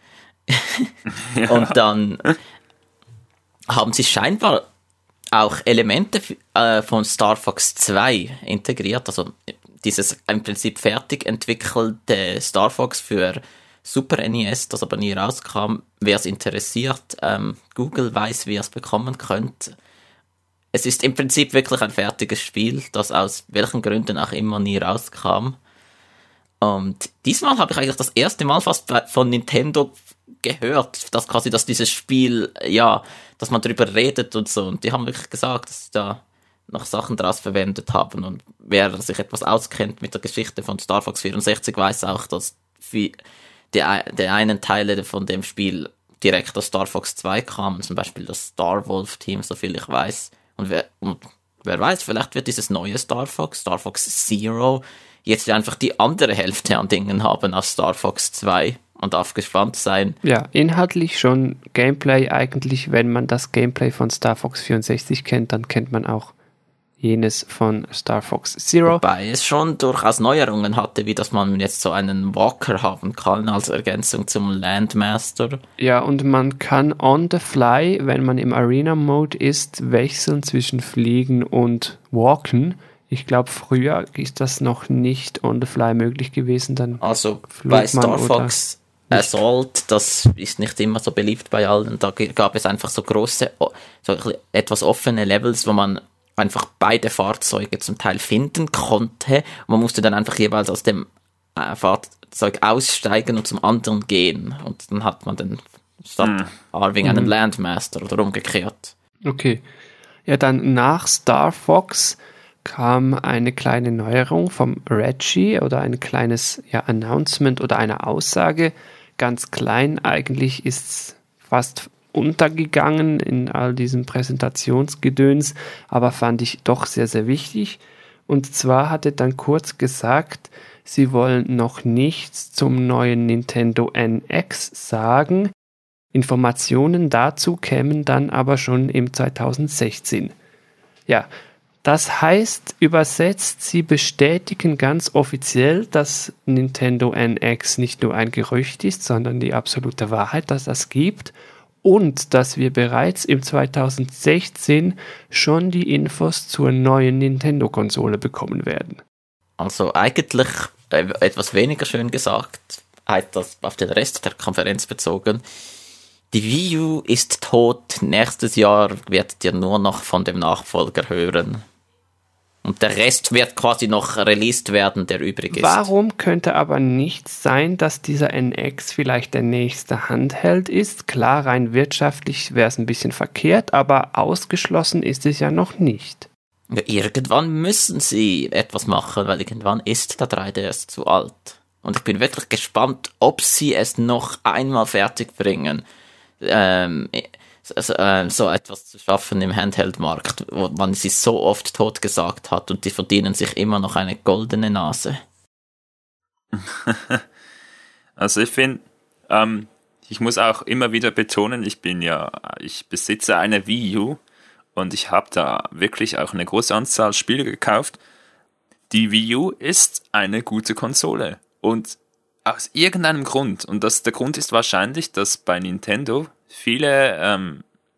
Und dann haben sie scheinbar auch Elemente von Star Fox 2 integriert, also dieses im Prinzip fertig entwickelte Star Fox für Super NES, das aber nie rauskam. Wer es interessiert, Google weiß, wie ihr es bekommen könnt. Es ist im Prinzip wirklich ein fertiges Spiel, das aus welchen Gründen auch immer nie rauskam. Und diesmal habe ich eigentlich das erste Mal fast von Nintendo gehört, dass dieses Spiel, ja, dass man darüber redet und so. Und die haben wirklich gesagt, dass sie da noch Sachen draus verwendet haben. Und wer sich etwas auskennt mit der Geschichte von Star Fox 64, weiß auch, dass die einen Teile von dem Spiel direkt aus Star Fox 2 kamen, zum Beispiel das Star Wolf Team, soviel ich weiß. Und wer weiß, vielleicht wird dieses neue Star Fox Zero, jetzt einfach die andere Hälfte an Dingen haben als Star Fox 2 und darf gespannt sein. Ja, inhaltlich schon Gameplay eigentlich, wenn man das Gameplay von Star Fox 64 kennt, dann kennt man auch jenes von Star Fox Zero. Wobei es schon durchaus Neuerungen hatte, wie dass man jetzt so einen Walker haben kann als Ergänzung zum Landmaster. Ja, und man kann on the fly, wenn man im Arena-Mode ist, wechseln zwischen Fliegen und Walken. Ich glaube, früher ist das noch nicht on the fly möglich gewesen. Dann also bei Star Fox Assault, das ist nicht immer so beliebt bei allen. Da gab es einfach so große, so etwas offene Levels, wo man einfach beide Fahrzeuge zum Teil finden konnte. Man musste dann einfach jeweils aus dem Fahrzeug aussteigen und zum anderen gehen. Und dann hat man dann statt Arwing einen Landmaster oder umgekehrt. Okay. Ja, dann nach Star Fox kam eine kleine Neuerung vom Reggie oder ein kleines Announcement oder eine Aussage. Ganz klein, eigentlich ist es fast untergegangen in all diesem Präsentationsgedöns, aber fand ich doch sehr, sehr wichtig. Und zwar hat er dann kurz gesagt, sie wollen noch nichts zum neuen Nintendo NX sagen. Informationen dazu kämen dann aber schon im 2016. Ja, das heißt, übersetzt, sie bestätigen ganz offiziell, dass Nintendo NX nicht nur ein Gerücht ist, sondern die absolute Wahrheit, dass das gibt. Und dass wir bereits im 2016 schon die Infos zur neuen Nintendo-Konsole bekommen werden. Also eigentlich etwas weniger schön gesagt, das auf den Rest der Konferenz bezogen. Die Wii U ist tot, nächstes Jahr werdet ihr nur noch von dem Nachfolger hören. Und der Rest wird quasi noch released werden, der übrig ist. Warum könnte aber nicht sein, dass dieser NX vielleicht der nächste Handheld ist? Klar, rein wirtschaftlich wäre es ein bisschen verkehrt, aber ausgeschlossen ist es ja noch nicht. Ja, irgendwann müssen sie etwas machen, weil irgendwann ist der 3DS zu alt. Und ich bin wirklich gespannt, ob sie es noch einmal fertig bringen. So etwas zu schaffen im Handheld-Markt, wo man sie so oft totgesagt hat und die verdienen sich immer noch eine goldene Nase. Also ich finde, ich muss auch immer wieder betonen, ich besitze eine Wii U und ich habe da wirklich auch eine große Anzahl Spiele gekauft. Die Wii U ist eine gute Konsole und aus irgendeinem Grund, und der Grund ist wahrscheinlich, dass bei Nintendo viele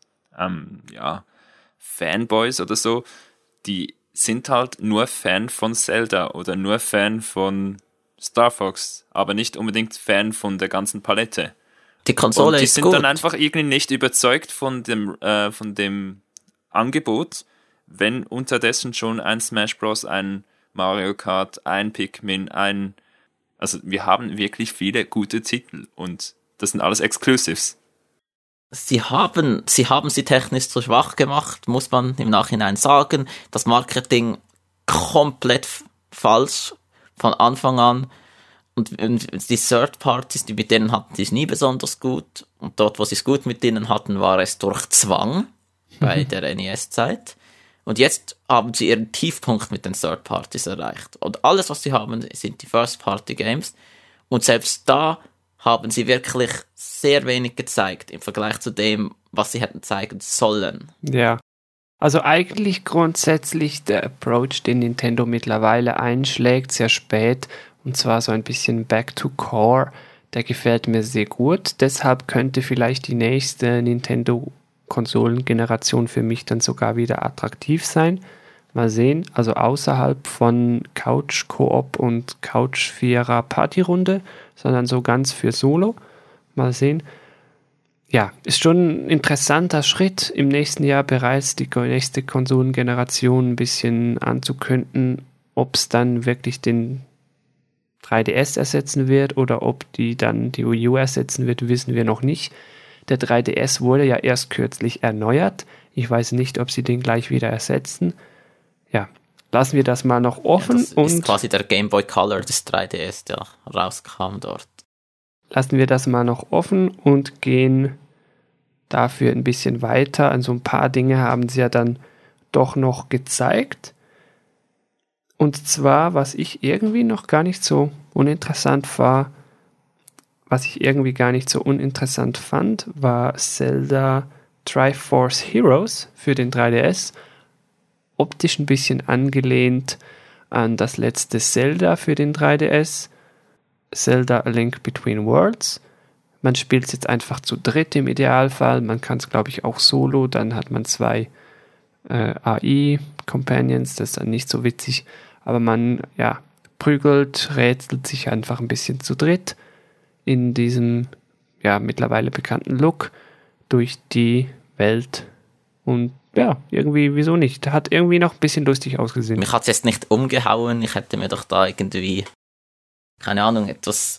Fanboys oder so, die sind halt nur Fan von Zelda oder nur Fan von Star Fox, aber nicht unbedingt Fan von der ganzen Palette. Die Konsole ist gut. Und die sind dann einfach irgendwie nicht überzeugt von dem Angebot, wenn unterdessen schon ein Smash Bros., ein Mario Kart, ein Pikmin, also wir haben wirklich viele gute Titel und das sind alles Exclusives. Sie haben sie technisch zu schwach gemacht, muss man im Nachhinein sagen. Das Marketing komplett falsch von Anfang an. Und die Third Parties, mit denen hatten sie es nie besonders gut. Und dort, wo sie es gut mit denen hatten, war es durch Zwang bei der NES-Zeit. Und jetzt haben sie ihren Tiefpunkt mit den Third Parties erreicht. Und alles, was sie haben, sind die First-Party-Games. Und selbst da haben sie wirklich sehr wenig gezeigt im Vergleich zu dem, was sie hätten zeigen sollen. Ja, also eigentlich grundsätzlich der Approach, den Nintendo mittlerweile einschlägt, sehr spät, und zwar so ein bisschen Back to Core, der gefällt mir sehr gut. Deshalb könnte vielleicht die nächste Nintendo-Konsolengeneration für mich dann sogar wieder attraktiv sein. Mal sehen, also außerhalb von Couch Koop und Couch Vierer Partyrunde, sondern so ganz für Solo. Mal sehen. Ja, ist schon ein interessanter Schritt, im nächsten Jahr bereits die nächste Konsolengeneration ein bisschen anzukündigen. Ob es dann wirklich den 3DS ersetzen wird oder ob die dann die Wii U ersetzen wird, wissen wir noch nicht. Der 3DS wurde ja erst kürzlich erneuert. Ich weiß nicht, ob sie den gleich wieder ersetzen. Ja, lassen wir das mal noch offen. Ja, das ist quasi der Game Boy Color des 3DS, der rauskam dort. Lassen wir das mal noch offen und gehen dafür ein bisschen weiter. Also ein paar Dinge haben sie ja dann doch noch gezeigt. Und zwar, was ich irgendwie noch gar nicht so uninteressant war, war Zelda Triforce Heroes für den 3DS. optisch ein bisschen angelehnt an das letzte Zelda für den 3DS, Zelda A Link Between Worlds. Man spielt es jetzt einfach zu dritt im Idealfall, man kann es glaube ich auch solo, dann hat man 2 AI-Companions, das ist dann nicht so witzig, aber man prügelt, rätselt sich einfach ein bisschen zu dritt in diesem mittlerweile bekannten Look durch die Welt und irgendwie, wieso nicht? Hat irgendwie noch ein bisschen lustig ausgesehen. Mich hat es jetzt nicht umgehauen, ich hätte mir doch da irgendwie, keine Ahnung, etwas,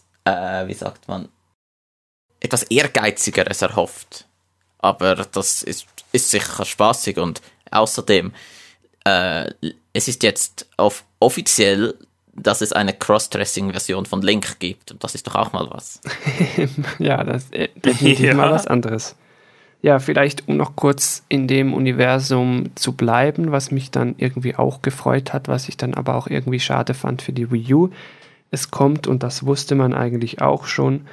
etwas Ehrgeizigeres erhofft. Aber das ist sicher spaßig und außerdem, es ist jetzt offiziell, dass es eine Cross-Dressing-Version von Link gibt und das ist doch auch mal was. Ja, das ist definitiv mal was anderes. Ja, vielleicht um noch kurz in dem Universum zu bleiben, was mich dann irgendwie auch gefreut hat, was ich dann aber auch irgendwie schade fand für die Wii U. Es kommt, und das wusste man eigentlich auch schon,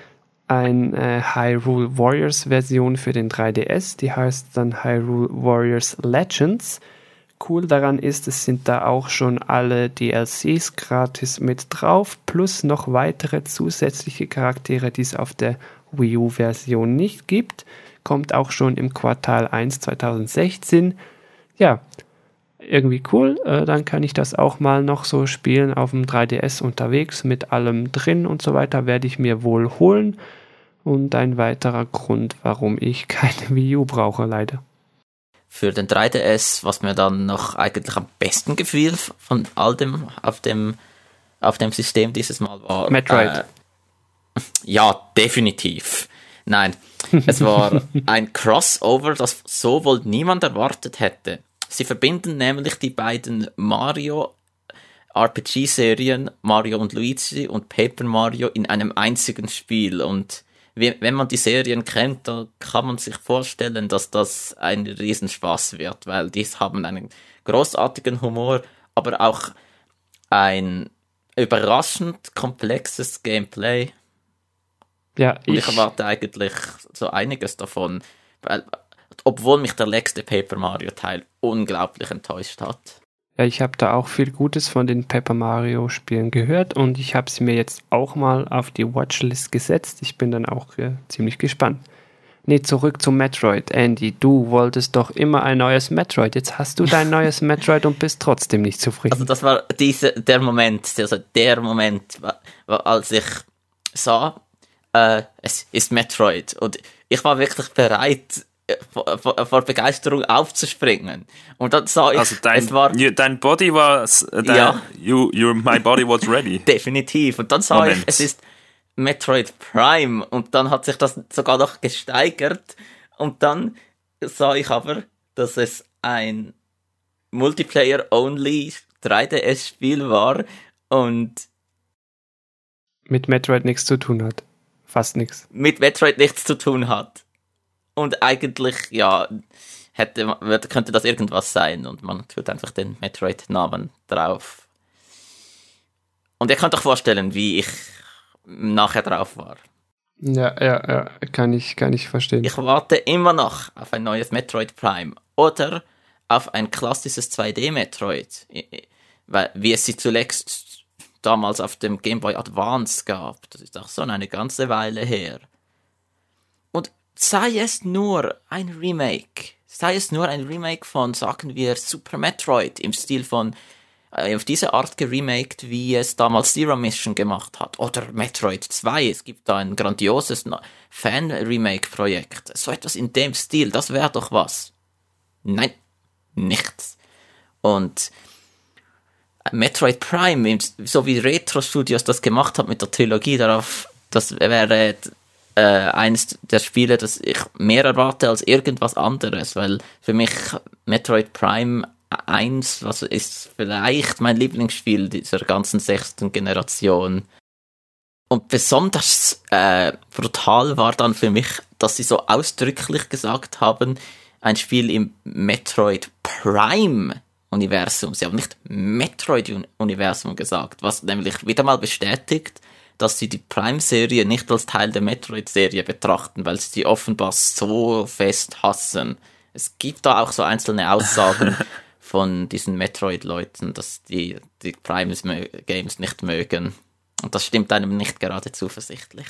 eine Hyrule Warriors Version für den 3DS, die heißt dann Hyrule Warriors Legends. Cool daran ist, es sind da auch schon alle DLCs gratis mit drauf, plus noch weitere zusätzliche Charaktere, die es auf der Wii U Version nicht gibt. Kommt auch schon im Quartal 1 2016. Ja, irgendwie cool. Dann kann ich das auch mal noch so spielen auf dem 3DS unterwegs mit allem drin und so weiter. Werde ich mir wohl holen. Und ein weiterer Grund, warum ich keine Wii U brauche, leider. Für den 3DS, was mir dann noch eigentlich am besten gefiel von all dem auf dem System dieses Mal war... Metroid. Ja, definitiv. Nein, es war ein Crossover, das so wohl niemand erwartet hätte. Sie verbinden nämlich die beiden Mario RPG-Serien, Mario und Luigi und Paper Mario, in einem einzigen Spiel. Und wenn man die Serien kennt, da kann man sich vorstellen, dass das ein Riesenspaß wird, weil die haben einen großartigen Humor, aber auch ein überraschend komplexes Gameplay. Ja, ich erwarte eigentlich so einiges davon, weil, obwohl mich der letzte Paper Mario Teil unglaublich enttäuscht hat. Ja, ich habe da auch viel Gutes von den Paper Mario Spielen gehört und ich habe sie mir jetzt auch mal auf die Watchlist gesetzt. Ich bin dann auch ziemlich gespannt. Zurück zum Metroid. Andy, du wolltest doch immer ein neues Metroid. Jetzt hast du dein neues Metroid und bist trotzdem nicht zufrieden. Also das war der Moment, als ich sah, es ist Metroid. Und ich war wirklich bereit, vor Begeisterung aufzuspringen. Und dann sah ich, also dein Body war, my body was ready. Definitiv. Und dann sah ich, es ist Metroid Prime. Und dann hat sich das sogar noch gesteigert. Und dann sah ich aber, dass es ein Multiplayer-only 3DS-Spiel war und mit Metroid nichts zu tun hat. Fast nichts. Mit Metroid nichts zu tun hat. Und eigentlich, könnte das irgendwas sein und man tut einfach den Metroid-Namen drauf. Und ihr könnt euch vorstellen, wie ich nachher drauf war. Ja, kann ich verstehen. Ich warte immer noch auf ein neues Metroid Prime oder auf ein klassisches 2D-Metroid, wie es sie zuletzt damals auf dem Game Boy Advance gab. Das ist auch schon eine ganze Weile her. Und sei es nur ein Remake von, sagen wir, Super Metroid im Stil von, auf diese Art geremaked, wie es damals Zero Mission gemacht hat. Oder Metroid 2, es gibt da ein grandioses Fan-Remake-Projekt. So etwas in dem Stil, das wäre doch was. Nein, nichts. Und Metroid Prime, so wie Retro Studios das gemacht hat mit der Trilogie, das wäre eines der Spiele, das ich mehr erwarte als irgendwas anderes, weil für mich Metroid Prime 1, was ist vielleicht mein Lieblingsspiel dieser ganzen 6. Generation. Und besonders brutal war dann für mich, dass sie so ausdrücklich gesagt haben, ein Spiel im Metroid Prime Universum. Sie haben nicht Metroid-Universum gesagt, was nämlich wieder mal bestätigt, dass sie die Prime-Serie nicht als Teil der Metroid-Serie betrachten, weil sie die offenbar so fest hassen. Es gibt da auch so einzelne Aussagen von diesen Metroid-Leuten, dass die Prime-Games nicht mögen. Und das stimmt einem nicht gerade zuversichtlich.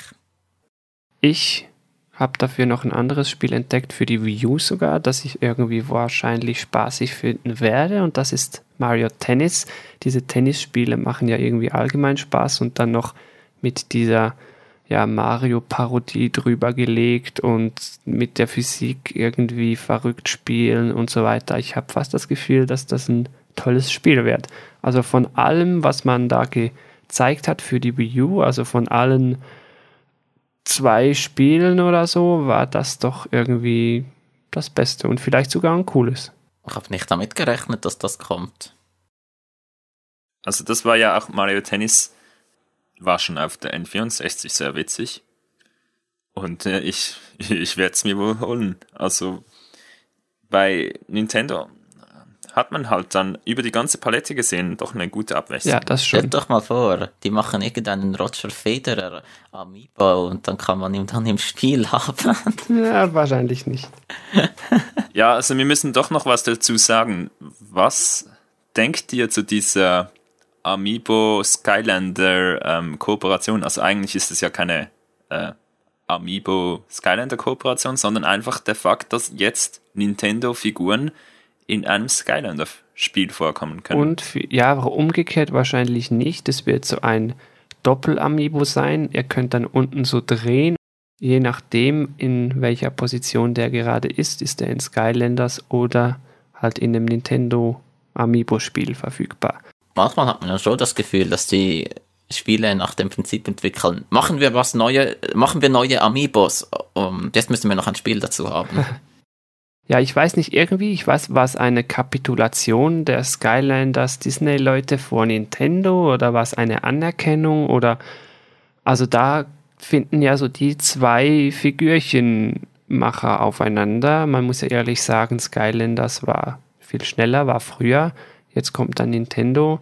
Ich habe dafür noch ein anderes Spiel entdeckt für die Wii U sogar, das ich irgendwie wahrscheinlich spaßig finden werde, und das ist Mario Tennis. Diese Tennisspiele machen ja irgendwie allgemein Spaß und dann noch mit dieser Mario-Parodie drüber gelegt und mit der Physik irgendwie verrückt spielen und so weiter. Ich habe fast das Gefühl, dass das ein tolles Spiel wird. Also von allem, was man da gezeigt hat für die Wii U, also von allen 2 Spielen oder so, war das doch irgendwie das Beste und vielleicht sogar ein cooles. Ich habe nicht damit gerechnet, dass das kommt. Also das war ja auch Mario Tennis, war schon auf der N64 sehr witzig. Und ich werde es mir wohl holen. Also bei Nintendo hat man halt dann über die ganze Palette gesehen doch eine gute Abwechslung. Ja, das schon. Stell doch mal vor, die machen irgendeinen Roger Federer Amiibo und dann kann man ihn dann im Spiel haben. Ja, wahrscheinlich nicht. Ja, also wir müssen doch noch was dazu sagen. Was denkt ihr zu dieser Amiibo Skylander Kooperation? Also eigentlich ist es ja keine Amiibo Skylander Kooperation, sondern einfach der Fakt, dass jetzt Nintendo Figuren in einem Skylander-Spiel vorkommen können. Und umgekehrt wahrscheinlich nicht. Es wird so ein Doppel-Amiibo sein. Ihr könnt dann unten so drehen. Je nachdem, in welcher Position der gerade ist der in Skylanders oder halt in einem Nintendo Amiibo-Spiel verfügbar. Manchmal hat man ja schon das Gefühl, dass die Spiele nach dem Prinzip entwickeln. Machen wir neue Amiibos. Jetzt müssen wir noch ein Spiel dazu haben. Ja, ich weiß nicht, war es eine Kapitulation der Skylanders Disney-Leute vor Nintendo oder war es eine Anerkennung also da finden ja so die 2 Figürchenmacher aufeinander. Man muss ja ehrlich sagen, Skylanders war viel schneller, war früher. Jetzt kommt dann Nintendo.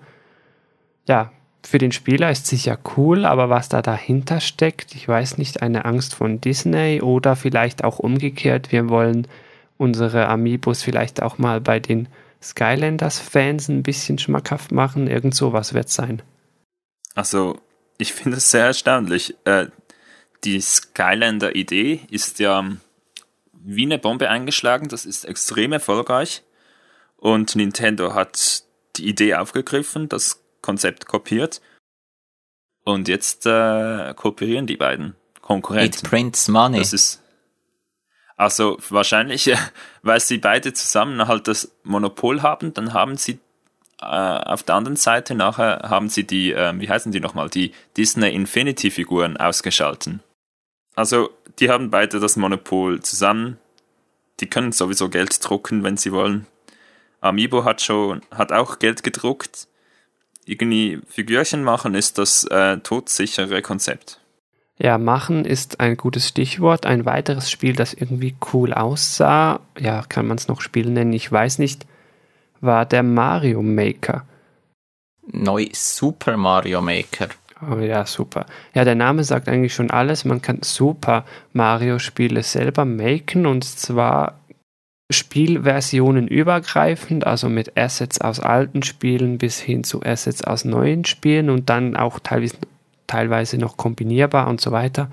Ja, für den Spieler ist sicher cool, aber was da dahinter steckt, ich weiß nicht, eine Angst von Disney oder vielleicht auch umgekehrt, wir wollen unsere Amiibos vielleicht auch mal bei den Skylanders-Fans ein bisschen schmackhaft machen. Irgend sowas wird es sein. Also, ich finde es sehr erstaunlich. Die Skylander-Idee ist ja wie eine Bombe eingeschlagen. Das ist extrem erfolgreich. Und Nintendo hat die Idee aufgegriffen, das Konzept kopiert. Und jetzt kooperieren die beiden Konkurrenten. It prints money. Das ist also wahrscheinlich, weil sie beide zusammen halt das Monopol haben, dann haben sie auf der anderen Seite nachher haben sie die, wie heißen die nochmal, die Disney Infinity Figuren ausgeschalten. Also die haben beide das Monopol zusammen, die können sowieso Geld drucken, wenn sie wollen. Amiibo hat auch Geld gedruckt. Irgendwie Figürchen machen ist das todsichere Konzept. Ja, machen ist ein gutes Stichwort. Ein weiteres Spiel, das irgendwie cool aussah, ja, kann man es noch Spiel nennen, ich weiß nicht, war der Mario Maker. Neu Super Mario Maker. Oh ja, super. Ja, der Name sagt eigentlich schon alles. Man kann Super Mario Spiele selber maken und zwar Spielversionen übergreifend, also mit Assets aus alten Spielen bis hin zu Assets aus neuen Spielen und dann auch teilweise noch kombinierbar und so weiter.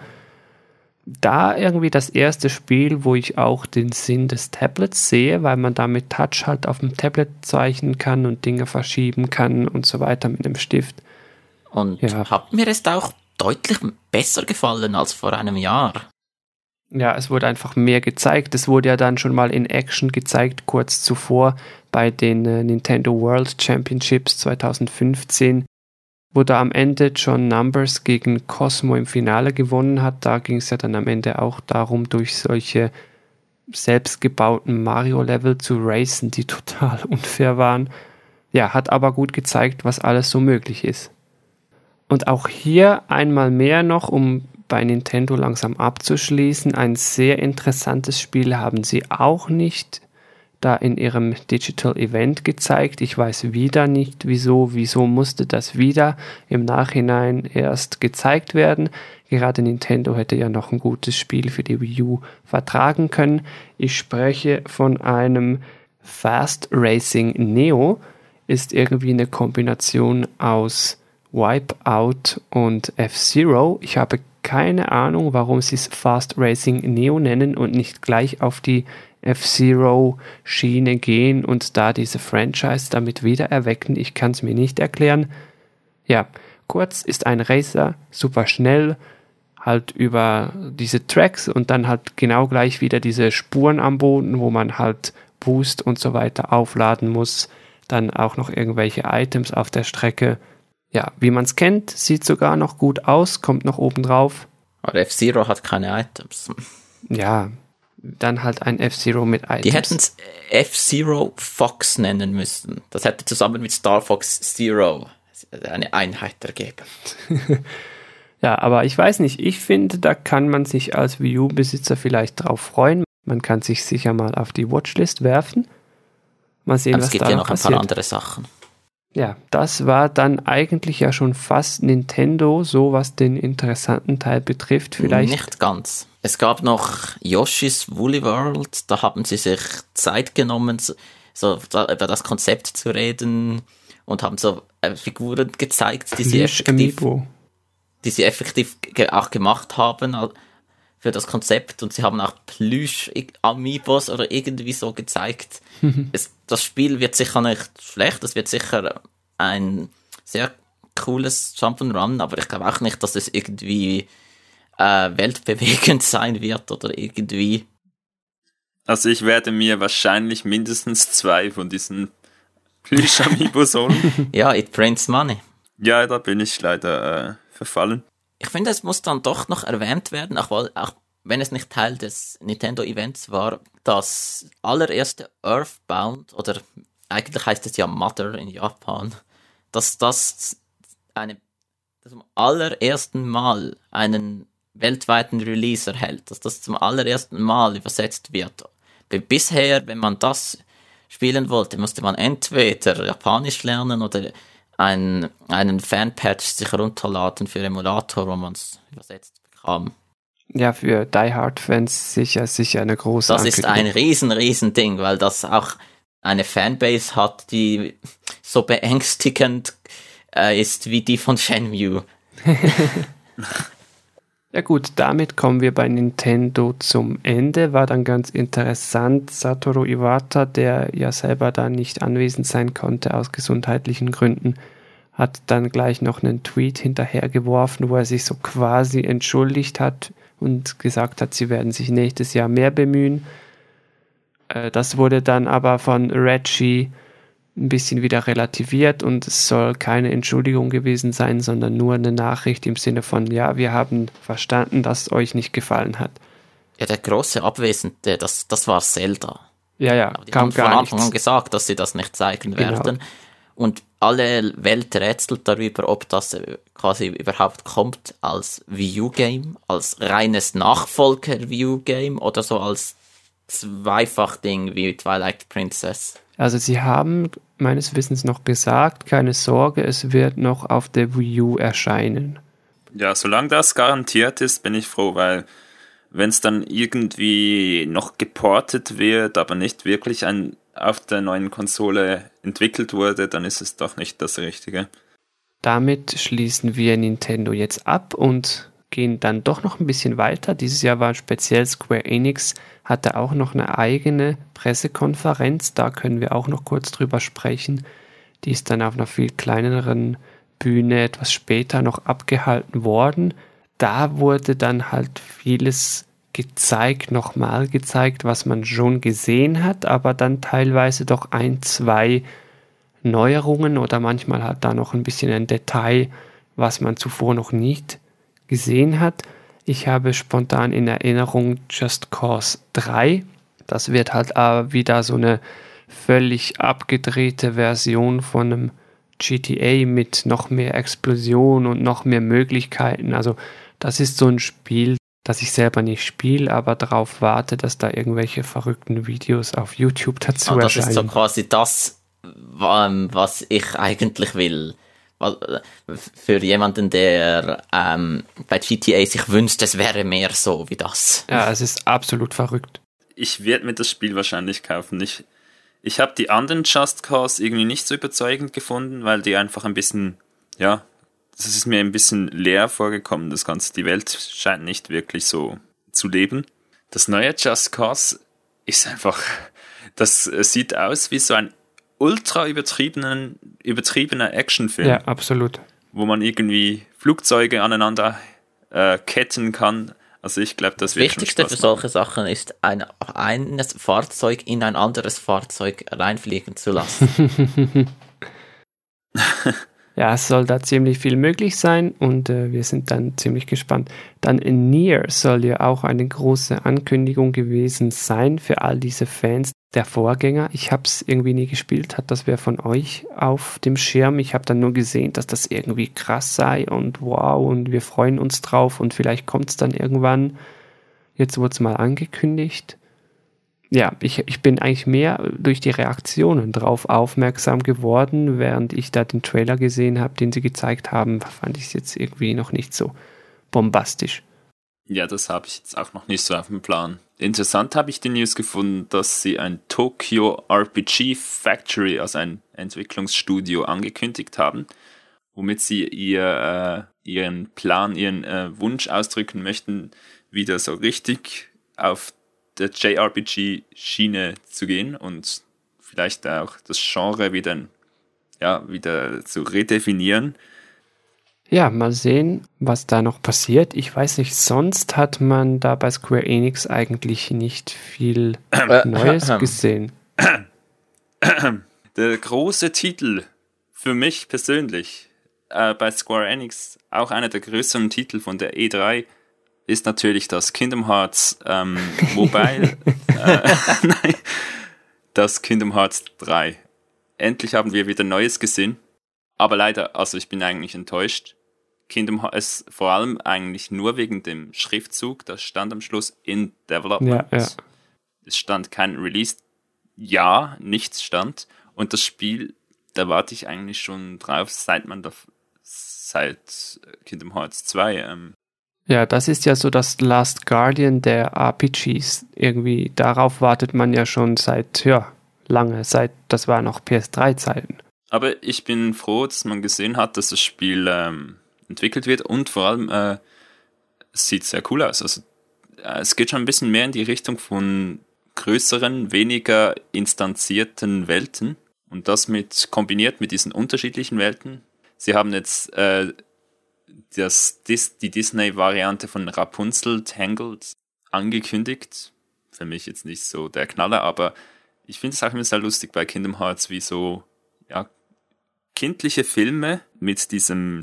Da irgendwie das erste Spiel, wo ich auch den Sinn des Tablets sehe, weil man da mit Touch halt auf dem Tablet zeichnen kann und Dinge verschieben kann und so weiter mit einem Stift. Und hat mir es auch deutlich besser gefallen als vor einem Jahr. Ja, es wurde einfach mehr gezeigt. Es wurde ja dann schon mal in Action gezeigt, kurz zuvor bei den Nintendo World Championships 2015, wo da am Ende John Numbers gegen Cosmo im Finale gewonnen hat. Da ging es ja dann am Ende auch darum, durch solche selbstgebauten Mario-Level zu racen, die total unfair waren. Ja, hat aber gut gezeigt, was alles so möglich ist. Und auch hier einmal mehr noch, um bei Nintendo langsam abzuschließen, ein sehr interessantes Spiel haben sie auch nicht da in ihrem Digital Event gezeigt. Ich weiß wieder nicht, wieso musste das wieder im Nachhinein erst gezeigt werden. Gerade Nintendo hätte ja noch ein gutes Spiel für die Wii U vertragen können. Ich spreche von einem Fast Racing Neo ist irgendwie eine Kombination aus Wipeout und F-Zero. Ich habe keine Ahnung, warum sie es Fast Racing Neo nennen und nicht gleich auf die F-Zero-Schiene gehen und da diese Franchise damit wieder erwecken. Ich kann es mir nicht erklären. Ja, kurz ist ein Racer, super schnell, halt über diese Tracks und dann halt genau gleich wieder diese Spuren am Boden, wo man halt Boost und so weiter aufladen muss. Dann auch noch irgendwelche Items auf der Strecke. Ja, wie man es kennt, sieht sogar noch gut aus, kommt noch oben drauf. Aber F-Zero hat keine Items. Ja, dann halt ein F-Zero mit Items. Die hätten es F-Zero Fox nennen müssen. Das hätte zusammen mit Star Fox Zero eine Einheit ergeben. Ja, aber ich weiß nicht, ich finde, da kann man sich als Wii U-Besitzer vielleicht drauf freuen. Man kann sich sicher mal auf die Watchlist werfen. Mal sehen, was da passiert. Es gibt ja noch ein paar andere Sachen. Ja, das war dann eigentlich ja schon fast Nintendo, so was den interessanten Teil betrifft. Vielleicht nicht ganz. Es gab noch Yoshi's Woolly World, da haben sie sich Zeit genommen, so über das Konzept zu reden und haben so Figuren gezeigt, die sie effektiv auch gemacht haben für das Konzept, und sie haben auch Plüsch-Amiibos oder irgendwie so gezeigt. Das Spiel wird sicher nicht schlecht, es wird sicher ein sehr cooles Jump'n'Run, aber ich glaube auch nicht, dass es irgendwie weltbewegend sein wird oder irgendwie. Also ich werde mir wahrscheinlich mindestens 2 von diesen Plüsch-Amiibos holen. Ja, it prints money. Ja, da bin ich leider verfallen. Ich finde, es muss dann doch noch erwähnt werden, auch wenn es nicht Teil des Nintendo-Events war, das allererste Earthbound, oder eigentlich heißt es ja Mother in Japan, dass das zum allerersten Mal einen weltweiten Release erhält, dass das zum allerersten Mal übersetzt wird. Bisher, wenn man das spielen wollte, musste man entweder Japanisch lernen oder einen Fanpatch sich runterladen für Emulator, wo man es übersetzt bekam. Ja, für Die Hard-Fans sicher eine große Das ist ein riesen Ding, weil das auch eine Fanbase hat, die so beängstigend ist wie die von Shenmue. Ja gut, damit kommen wir bei Nintendo zum Ende. War dann ganz interessant. Satoru Iwata, der ja selber da nicht anwesend sein konnte aus gesundheitlichen Gründen, hat dann gleich noch einen Tweet hinterhergeworfen, wo er sich so quasi entschuldigt hat und gesagt hat, sie werden sich nächstes Jahr mehr bemühen. Das wurde dann aber von Reggie ein bisschen wieder relativiert und es soll keine Entschuldigung gewesen sein, sondern nur eine Nachricht im Sinne von, ja, wir haben verstanden, dass es euch nicht gefallen hat. Ja, der große Abwesende, das war Zelda. Ja, aber die haben von Anfang an gesagt, dass sie das nicht zeigen werden. Und alle Welt rätselt darüber, ob das quasi überhaupt kommt als Wii U-Game, als reines Nachfolger-Wii U-Game oder so als Zweifach-Ding wie Twilight Princess. Also sie haben meines Wissens noch gesagt, keine Sorge, es wird noch auf der Wii U erscheinen. Ja, solange das garantiert ist, bin ich froh, weil wenn es dann irgendwie noch geportet wird, aber nicht wirklich auf der neuen Konsole entwickelt wurde, dann ist es doch nicht das Richtige. Damit schließen wir Nintendo jetzt ab und gehen dann doch noch ein bisschen weiter. Dieses Jahr war speziell Square Enix, hatte auch noch eine eigene Pressekonferenz, da können wir auch noch kurz drüber sprechen. Die ist dann auf einer viel kleineren Bühne etwas später noch abgehalten worden. Da wurde dann halt vieles nochmal gezeigt, was man schon gesehen hat, aber dann teilweise doch 1, 2 Neuerungen oder manchmal halt da noch ein bisschen ein Detail, was man zuvor noch nicht gesehen hat. Ich habe spontan in Erinnerung Just Cause 3. Das wird halt wieder so eine völlig abgedrehte Version von einem GTA mit noch mehr Explosion und noch mehr Möglichkeiten. Also das ist so ein Spiel, das ich selber nicht spiele, aber darauf warte, dass da irgendwelche verrückten Videos auf YouTube dazu erscheinen. Das ist so quasi das, was ich eigentlich will. Für jemanden, der bei GTA sich wünscht, es wäre mehr so wie das. Ja, es ist absolut verrückt. Ich werde mir das Spiel wahrscheinlich kaufen. Ich habe die anderen Just Cause irgendwie nicht so überzeugend gefunden, weil die einfach ein bisschen, ja, das ist mir ein bisschen leer vorgekommen, das Ganze. Die Welt scheint nicht wirklich so zu leben. Das neue Just Cause ist einfach, das sieht aus wie so ein ultra übertriebener Actionfilm. Ja, absolut. Wo man irgendwie Flugzeuge aneinander ketten kann. Also ich glaube, das wird schon Spaß machen. Wichtigste für solche Sachen ist, ein Fahrzeug in ein anderes Fahrzeug reinfliegen zu lassen. Ja, es soll da ziemlich viel möglich sein und wir sind dann ziemlich gespannt. Dann in Nier soll ja auch eine große Ankündigung gewesen sein für all diese Fans der Vorgänger. Ich habe es irgendwie nie gespielt, hat das wer von euch auf dem Schirm? Ich habe dann nur gesehen, dass das irgendwie krass sei und wow und wir freuen uns drauf und vielleicht kommt es dann irgendwann. Jetzt wurde es mal angekündigt. Ja, ich bin eigentlich mehr durch die Reaktionen drauf aufmerksam geworden, während ich da den Trailer gesehen habe, den sie gezeigt haben, fand ich es jetzt irgendwie noch nicht so bombastisch. Ja, das habe ich jetzt auch noch nicht so auf dem Plan. Interessant habe ich die News gefunden, dass sie ein Tokyo RPG Factory, also ein Entwicklungsstudio, angekündigt haben, womit sie ihren Plan, ihren Wunsch ausdrücken möchten, wieder so richtig auf der JRPG-Schiene zu gehen und vielleicht auch das Genre wieder zu redefinieren. Ja, mal sehen, was da noch passiert. Ich weiß nicht, sonst hat man da bei Square Enix eigentlich nicht viel Neues gesehen. Der große Titel für mich persönlich bei Square Enix, auch einer der größeren Titel von der E3, ist natürlich das Kingdom Hearts Mobile. Nein, das Kingdom Hearts 3. Endlich haben wir wieder Neues gesehen. Aber leider, also ich bin eigentlich enttäuscht. Kingdom Hearts vor allem eigentlich nur wegen dem Schriftzug, das stand am Schluss in Development. Ja. Es stand kein Release. Ja, nichts stand. Und das Spiel, da warte ich eigentlich schon drauf, seit Kingdom Hearts 2. Ja, das ist ja so das Last Guardian der RPGs. Irgendwie, darauf wartet man ja schon seit das war noch PS3-Zeiten. Aber ich bin froh, dass man gesehen hat, dass das Spiel entwickelt wird und vor allem es sieht sehr cool aus. Also es geht schon ein bisschen mehr in die Richtung von größeren, weniger instanzierten Welten und das kombiniert mit diesen unterschiedlichen Welten. Sie haben jetzt die Disney-Variante von Rapunzel Tangled angekündigt. Für mich jetzt nicht so der Knaller, aber ich finde es auch immer sehr lustig bei Kingdom Hearts, wie so kindliche Filme mit diesem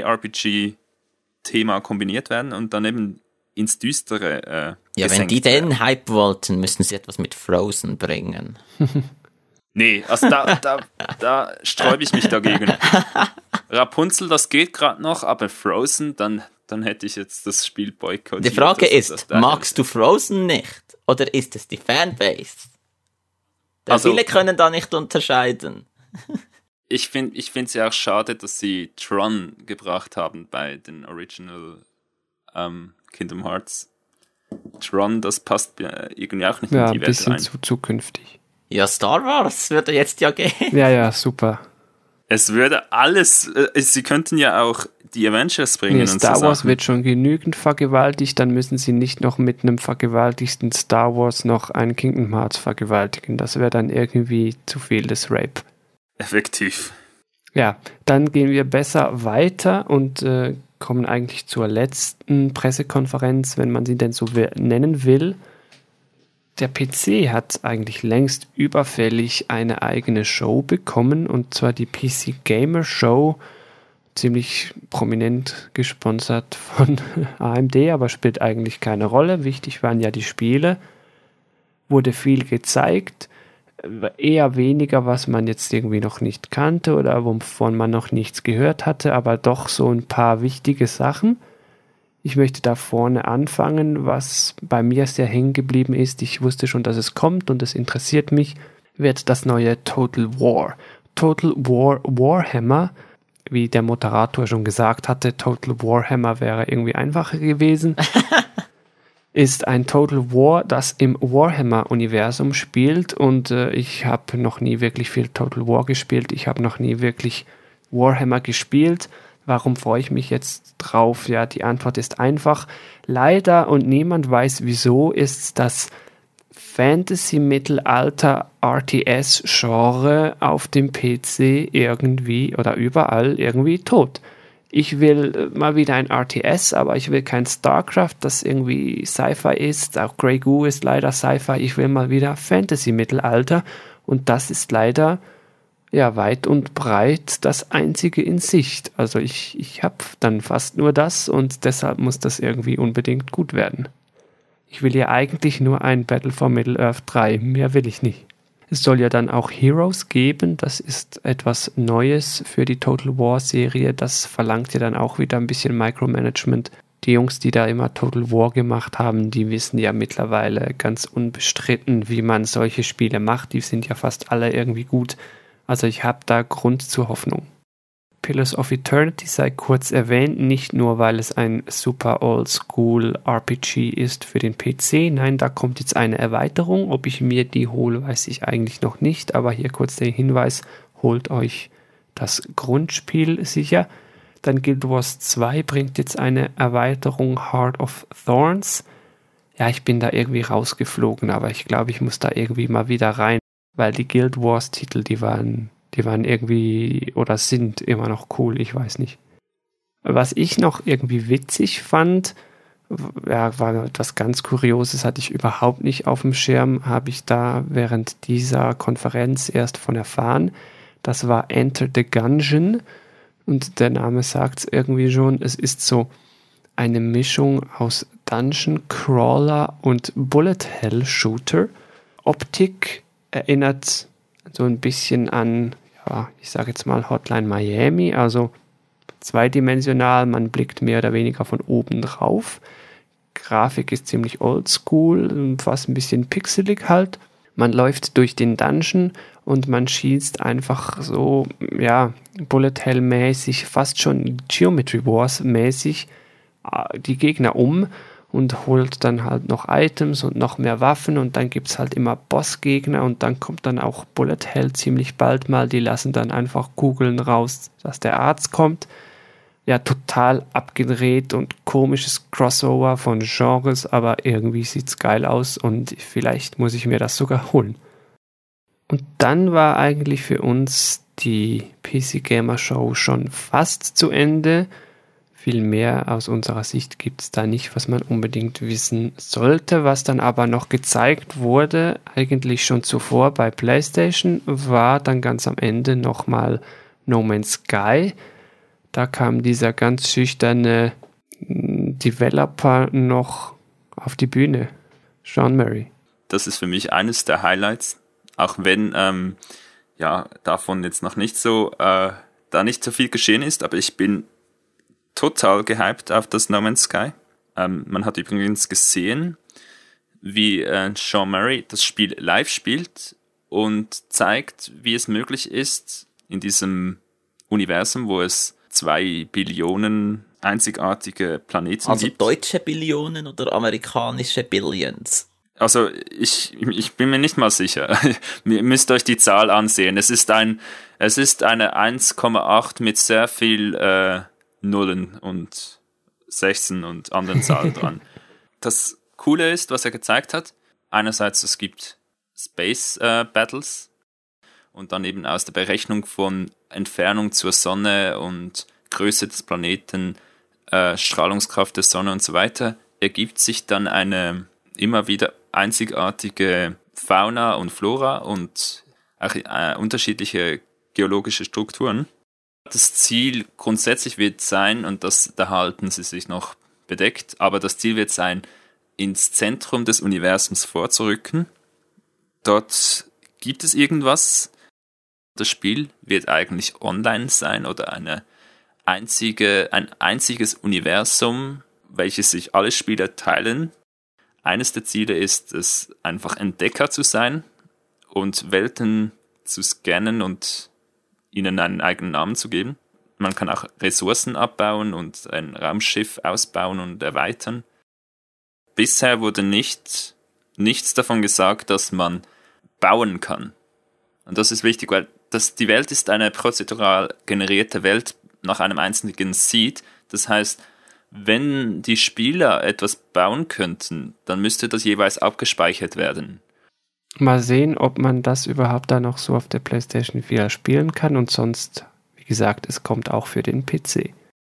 JRPG-Thema kombiniert werden und dann eben ins Düstere wenn die den Hype wollten, müssen sie etwas mit Frozen bringen. Nee, also da sträube ich mich dagegen. Rapunzel, das geht gerade noch, aber Frozen, dann hätte ich jetzt das Spiel boykottiert. Die Frage ist, magst du Frozen nicht? Oder ist es die Fanbase? Viele können da nicht unterscheiden. Ich finde es ja auch schade, dass sie Tron gebracht haben bei den Original Kingdom Hearts. Tron, das passt irgendwie auch nicht in die Welt rein. Ja, ein bisschen zu zukünftig. Ja, Star Wars würde jetzt ja gehen. Ja, super. Es würde alles, sie könnten ja auch die Avengers bringen. Nee, Star Wars wird schon genügend vergewaltigt, dann müssen sie nicht noch mit einem vergewaltigten Star Wars noch einen Kingdom Hearts vergewaltigen. Das wäre dann irgendwie zu viel des Rape. Effektiv. Ja, dann gehen wir besser weiter und kommen eigentlich zur letzten Pressekonferenz, wenn man sie denn so nennen will. Der PC hat eigentlich längst überfällig eine eigene Show bekommen, und zwar die PC Gamer Show, ziemlich prominent gesponsert von AMD, aber spielt eigentlich keine Rolle. Wichtig waren ja die Spiele, wurde viel gezeigt, eher weniger, was man jetzt irgendwie noch nicht kannte oder wovon man noch nichts gehört hatte, aber doch so ein paar wichtige Sachen. Ich möchte da vorne anfangen, was bei mir sehr hängen geblieben ist. Ich wusste schon, dass es kommt und es interessiert mich, wird das neue Total War. Total War Warhammer, wie der Moderator schon gesagt hatte, Total Warhammer wäre irgendwie einfacher gewesen. ist ein Total War, das im Warhammer-Universum spielt und ich habe noch nie wirklich viel Total War gespielt. Ich habe noch nie wirklich Warhammer gespielt. Warum freue ich mich jetzt drauf? Ja, die Antwort ist einfach. Leider, und niemand weiß wieso, ist das Fantasy-Mittelalter-RTS-Genre auf dem PC irgendwie oder überall irgendwie tot. Ich will mal wieder ein RTS, aber ich will kein StarCraft, das irgendwie Sci-Fi ist. Auch Grey Goo ist leider Sci-Fi. Ich will mal wieder Fantasy-Mittelalter und das ist leider ja weit und breit das einzige in Sicht. Also ich habe dann fast nur das und deshalb muss das irgendwie unbedingt gut werden. Ich will ja eigentlich nur ein Battle for Middle-earth 3, mehr will ich nicht. Es soll ja dann auch Heroes geben, das ist etwas Neues für die Total War Serie, das verlangt ja dann auch wieder ein bisschen Micromanagement. Die Jungs, die da immer Total War gemacht haben, die wissen ja mittlerweile ganz unbestritten, wie man solche Spiele macht, die sind ja fast alle irgendwie gut. Also ich habe da Grund zur Hoffnung. Pillars of Eternity sei kurz erwähnt, nicht nur weil es ein super oldschool RPG ist für den PC, nein, da kommt jetzt eine Erweiterung. Ob ich mir die hole, weiß ich eigentlich noch nicht, aber hier kurz der Hinweis, holt euch das Grundspiel sicher. Dann Guild Wars 2 bringt jetzt eine Erweiterung, Heart of Thorns. Ja, ich bin da irgendwie rausgeflogen, aber ich glaube, ich muss da irgendwie mal wieder rein, weil die Guild Wars Titel, die waren irgendwie oder sind immer noch cool, ich weiß nicht. Was ich noch irgendwie witzig fand, ja, war etwas ganz Kurioses, hatte ich überhaupt nicht auf dem Schirm, habe ich da während dieser Konferenz erst von erfahren. Das war Enter the Gungeon und der Name sagt es irgendwie schon, es ist so eine Mischung aus Dungeon Crawler und Bullet Hell Shooter. Optik erinnert so ein bisschen an, ja, ich sage jetzt mal Hotline Miami, also zweidimensional, man blickt mehr oder weniger von oben drauf. Grafik ist ziemlich oldschool, fast ein bisschen pixelig halt. Man läuft durch den Dungeon und man schießt einfach so, ja, Bullet Hell mäßig, fast schon Geometry Wars mäßig die Gegner um und holt dann halt noch Items und noch mehr Waffen und dann gibt es halt immer Bossgegner und dann kommt dann auch Bullet Hell ziemlich bald mal, die lassen dann einfach Kugeln raus, dass der Arzt kommt. Ja, total abgedreht und komisches Crossover von Genres, aber irgendwie sieht's geil aus und vielleicht muss ich mir das sogar holen. Und dann war eigentlich für uns die PC Gamer Show schon fast zu Ende. Viel mehr aus unserer Sicht gibt es da nicht, was man unbedingt wissen sollte. Was dann aber noch gezeigt wurde, eigentlich schon zuvor bei PlayStation, war dann ganz am Ende nochmal No Man's Sky. Da kam dieser ganz schüchterne Developer noch auf die Bühne. Sean Murray. Das ist für mich eines der Highlights, auch wenn davon jetzt noch nicht so, da nicht so viel geschehen ist, aber ich bin total gehypt auf das No Man's Sky. Man hat übrigens gesehen, wie Sean Murray das Spiel live spielt und zeigt, wie es möglich ist, in diesem Universum, wo es 2 Billionen einzigartige Planeten also gibt. Also deutsche Billionen oder amerikanische Billions? Also ich bin mir nicht mal sicher. Ihr müsst euch die Zahl ansehen. Es ist eine 1,8 mit sehr viel Nullen und Sechsen und anderen Zahlen dran. Das Coole ist, was er gezeigt hat, einerseits es gibt Space Battles und dann eben aus der Berechnung von Entfernung zur Sonne und Größe des Planeten, Strahlungskraft der Sonne und so weiter, ergibt sich dann eine immer wieder einzigartige Fauna und Flora und auch unterschiedliche geologische Strukturen. Das Ziel grundsätzlich wird sein, und da halten sie sich noch bedeckt, aber das Ziel wird sein, ins Zentrum des Universums vorzurücken. Dort gibt es irgendwas. Das Spiel wird eigentlich online sein oder ein einziges Universum, welches sich alle Spieler teilen. Eines der Ziele ist es, einfach Entdecker zu sein und Welten zu scannen und ihnen einen eigenen Namen zu geben. Man kann auch Ressourcen abbauen und ein Raumschiff ausbauen und erweitern. bisher wurde nichts davon gesagt, dass man bauen kann. Und das ist wichtig, weil die Welt ist eine prozedural generierte Welt nach einem einzelnen Seed. Das heißt, wenn die Spieler etwas bauen könnten, dann müsste das jeweils abgespeichert werden. Mal sehen, ob man das überhaupt dann noch so auf der PlayStation 4 spielen kann und sonst, wie gesagt, es kommt auch für den PC.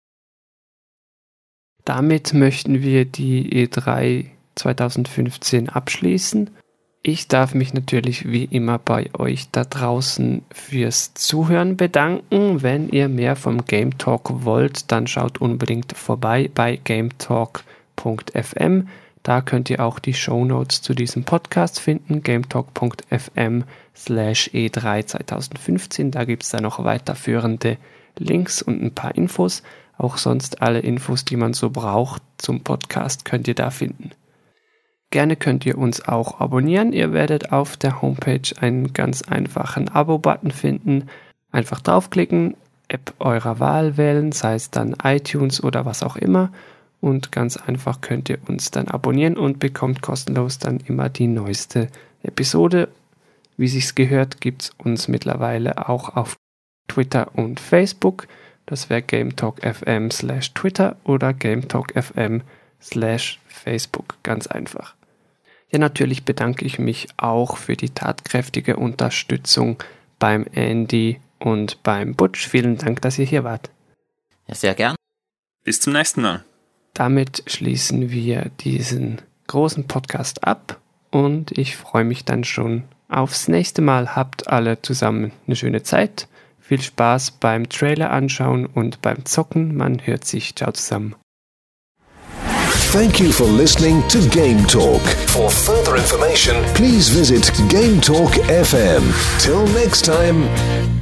Damit möchten wir die E3 2015 abschließen. Ich darf mich natürlich wie immer bei euch da draußen fürs Zuhören bedanken. Wenn ihr mehr vom Game Talk wollt, dann schaut unbedingt vorbei bei gametalk.fm. Da könnt ihr auch die Shownotes zu diesem Podcast finden, gametalk.fm/E3 2015. Da gibt es dann noch weiterführende Links und ein paar Infos. Auch sonst alle Infos, die man so braucht zum Podcast, könnt ihr da finden. Gerne könnt ihr uns auch abonnieren. Ihr werdet auf der Homepage einen ganz einfachen Abo-Button finden. Einfach draufklicken, App eurer Wahl wählen, sei es dann iTunes oder was auch immer. Und ganz einfach könnt ihr uns dann abonnieren und bekommt kostenlos dann immer die neueste Episode. Wie sich's gehört, gibt es uns mittlerweile auch auf Twitter und Facebook. Das wäre GameTalk.fm/Twitter oder GameTalk.fm/Facebook. Ganz einfach. Ja, natürlich bedanke ich mich auch für die tatkräftige Unterstützung beim Andy und beim Butch. Vielen Dank, dass ihr hier wart. Ja, sehr gern. Bis zum nächsten Mal. Damit schließen wir diesen großen Podcast ab und ich freue mich dann schon aufs nächste Mal. Habt alle zusammen eine schöne Zeit. Viel Spaß beim Trailer anschauen und beim Zocken. Man hört sich. Ciao zusammen. Thank you for listening to Game Talk. For further information, please visit GameTalk FM. Till next time.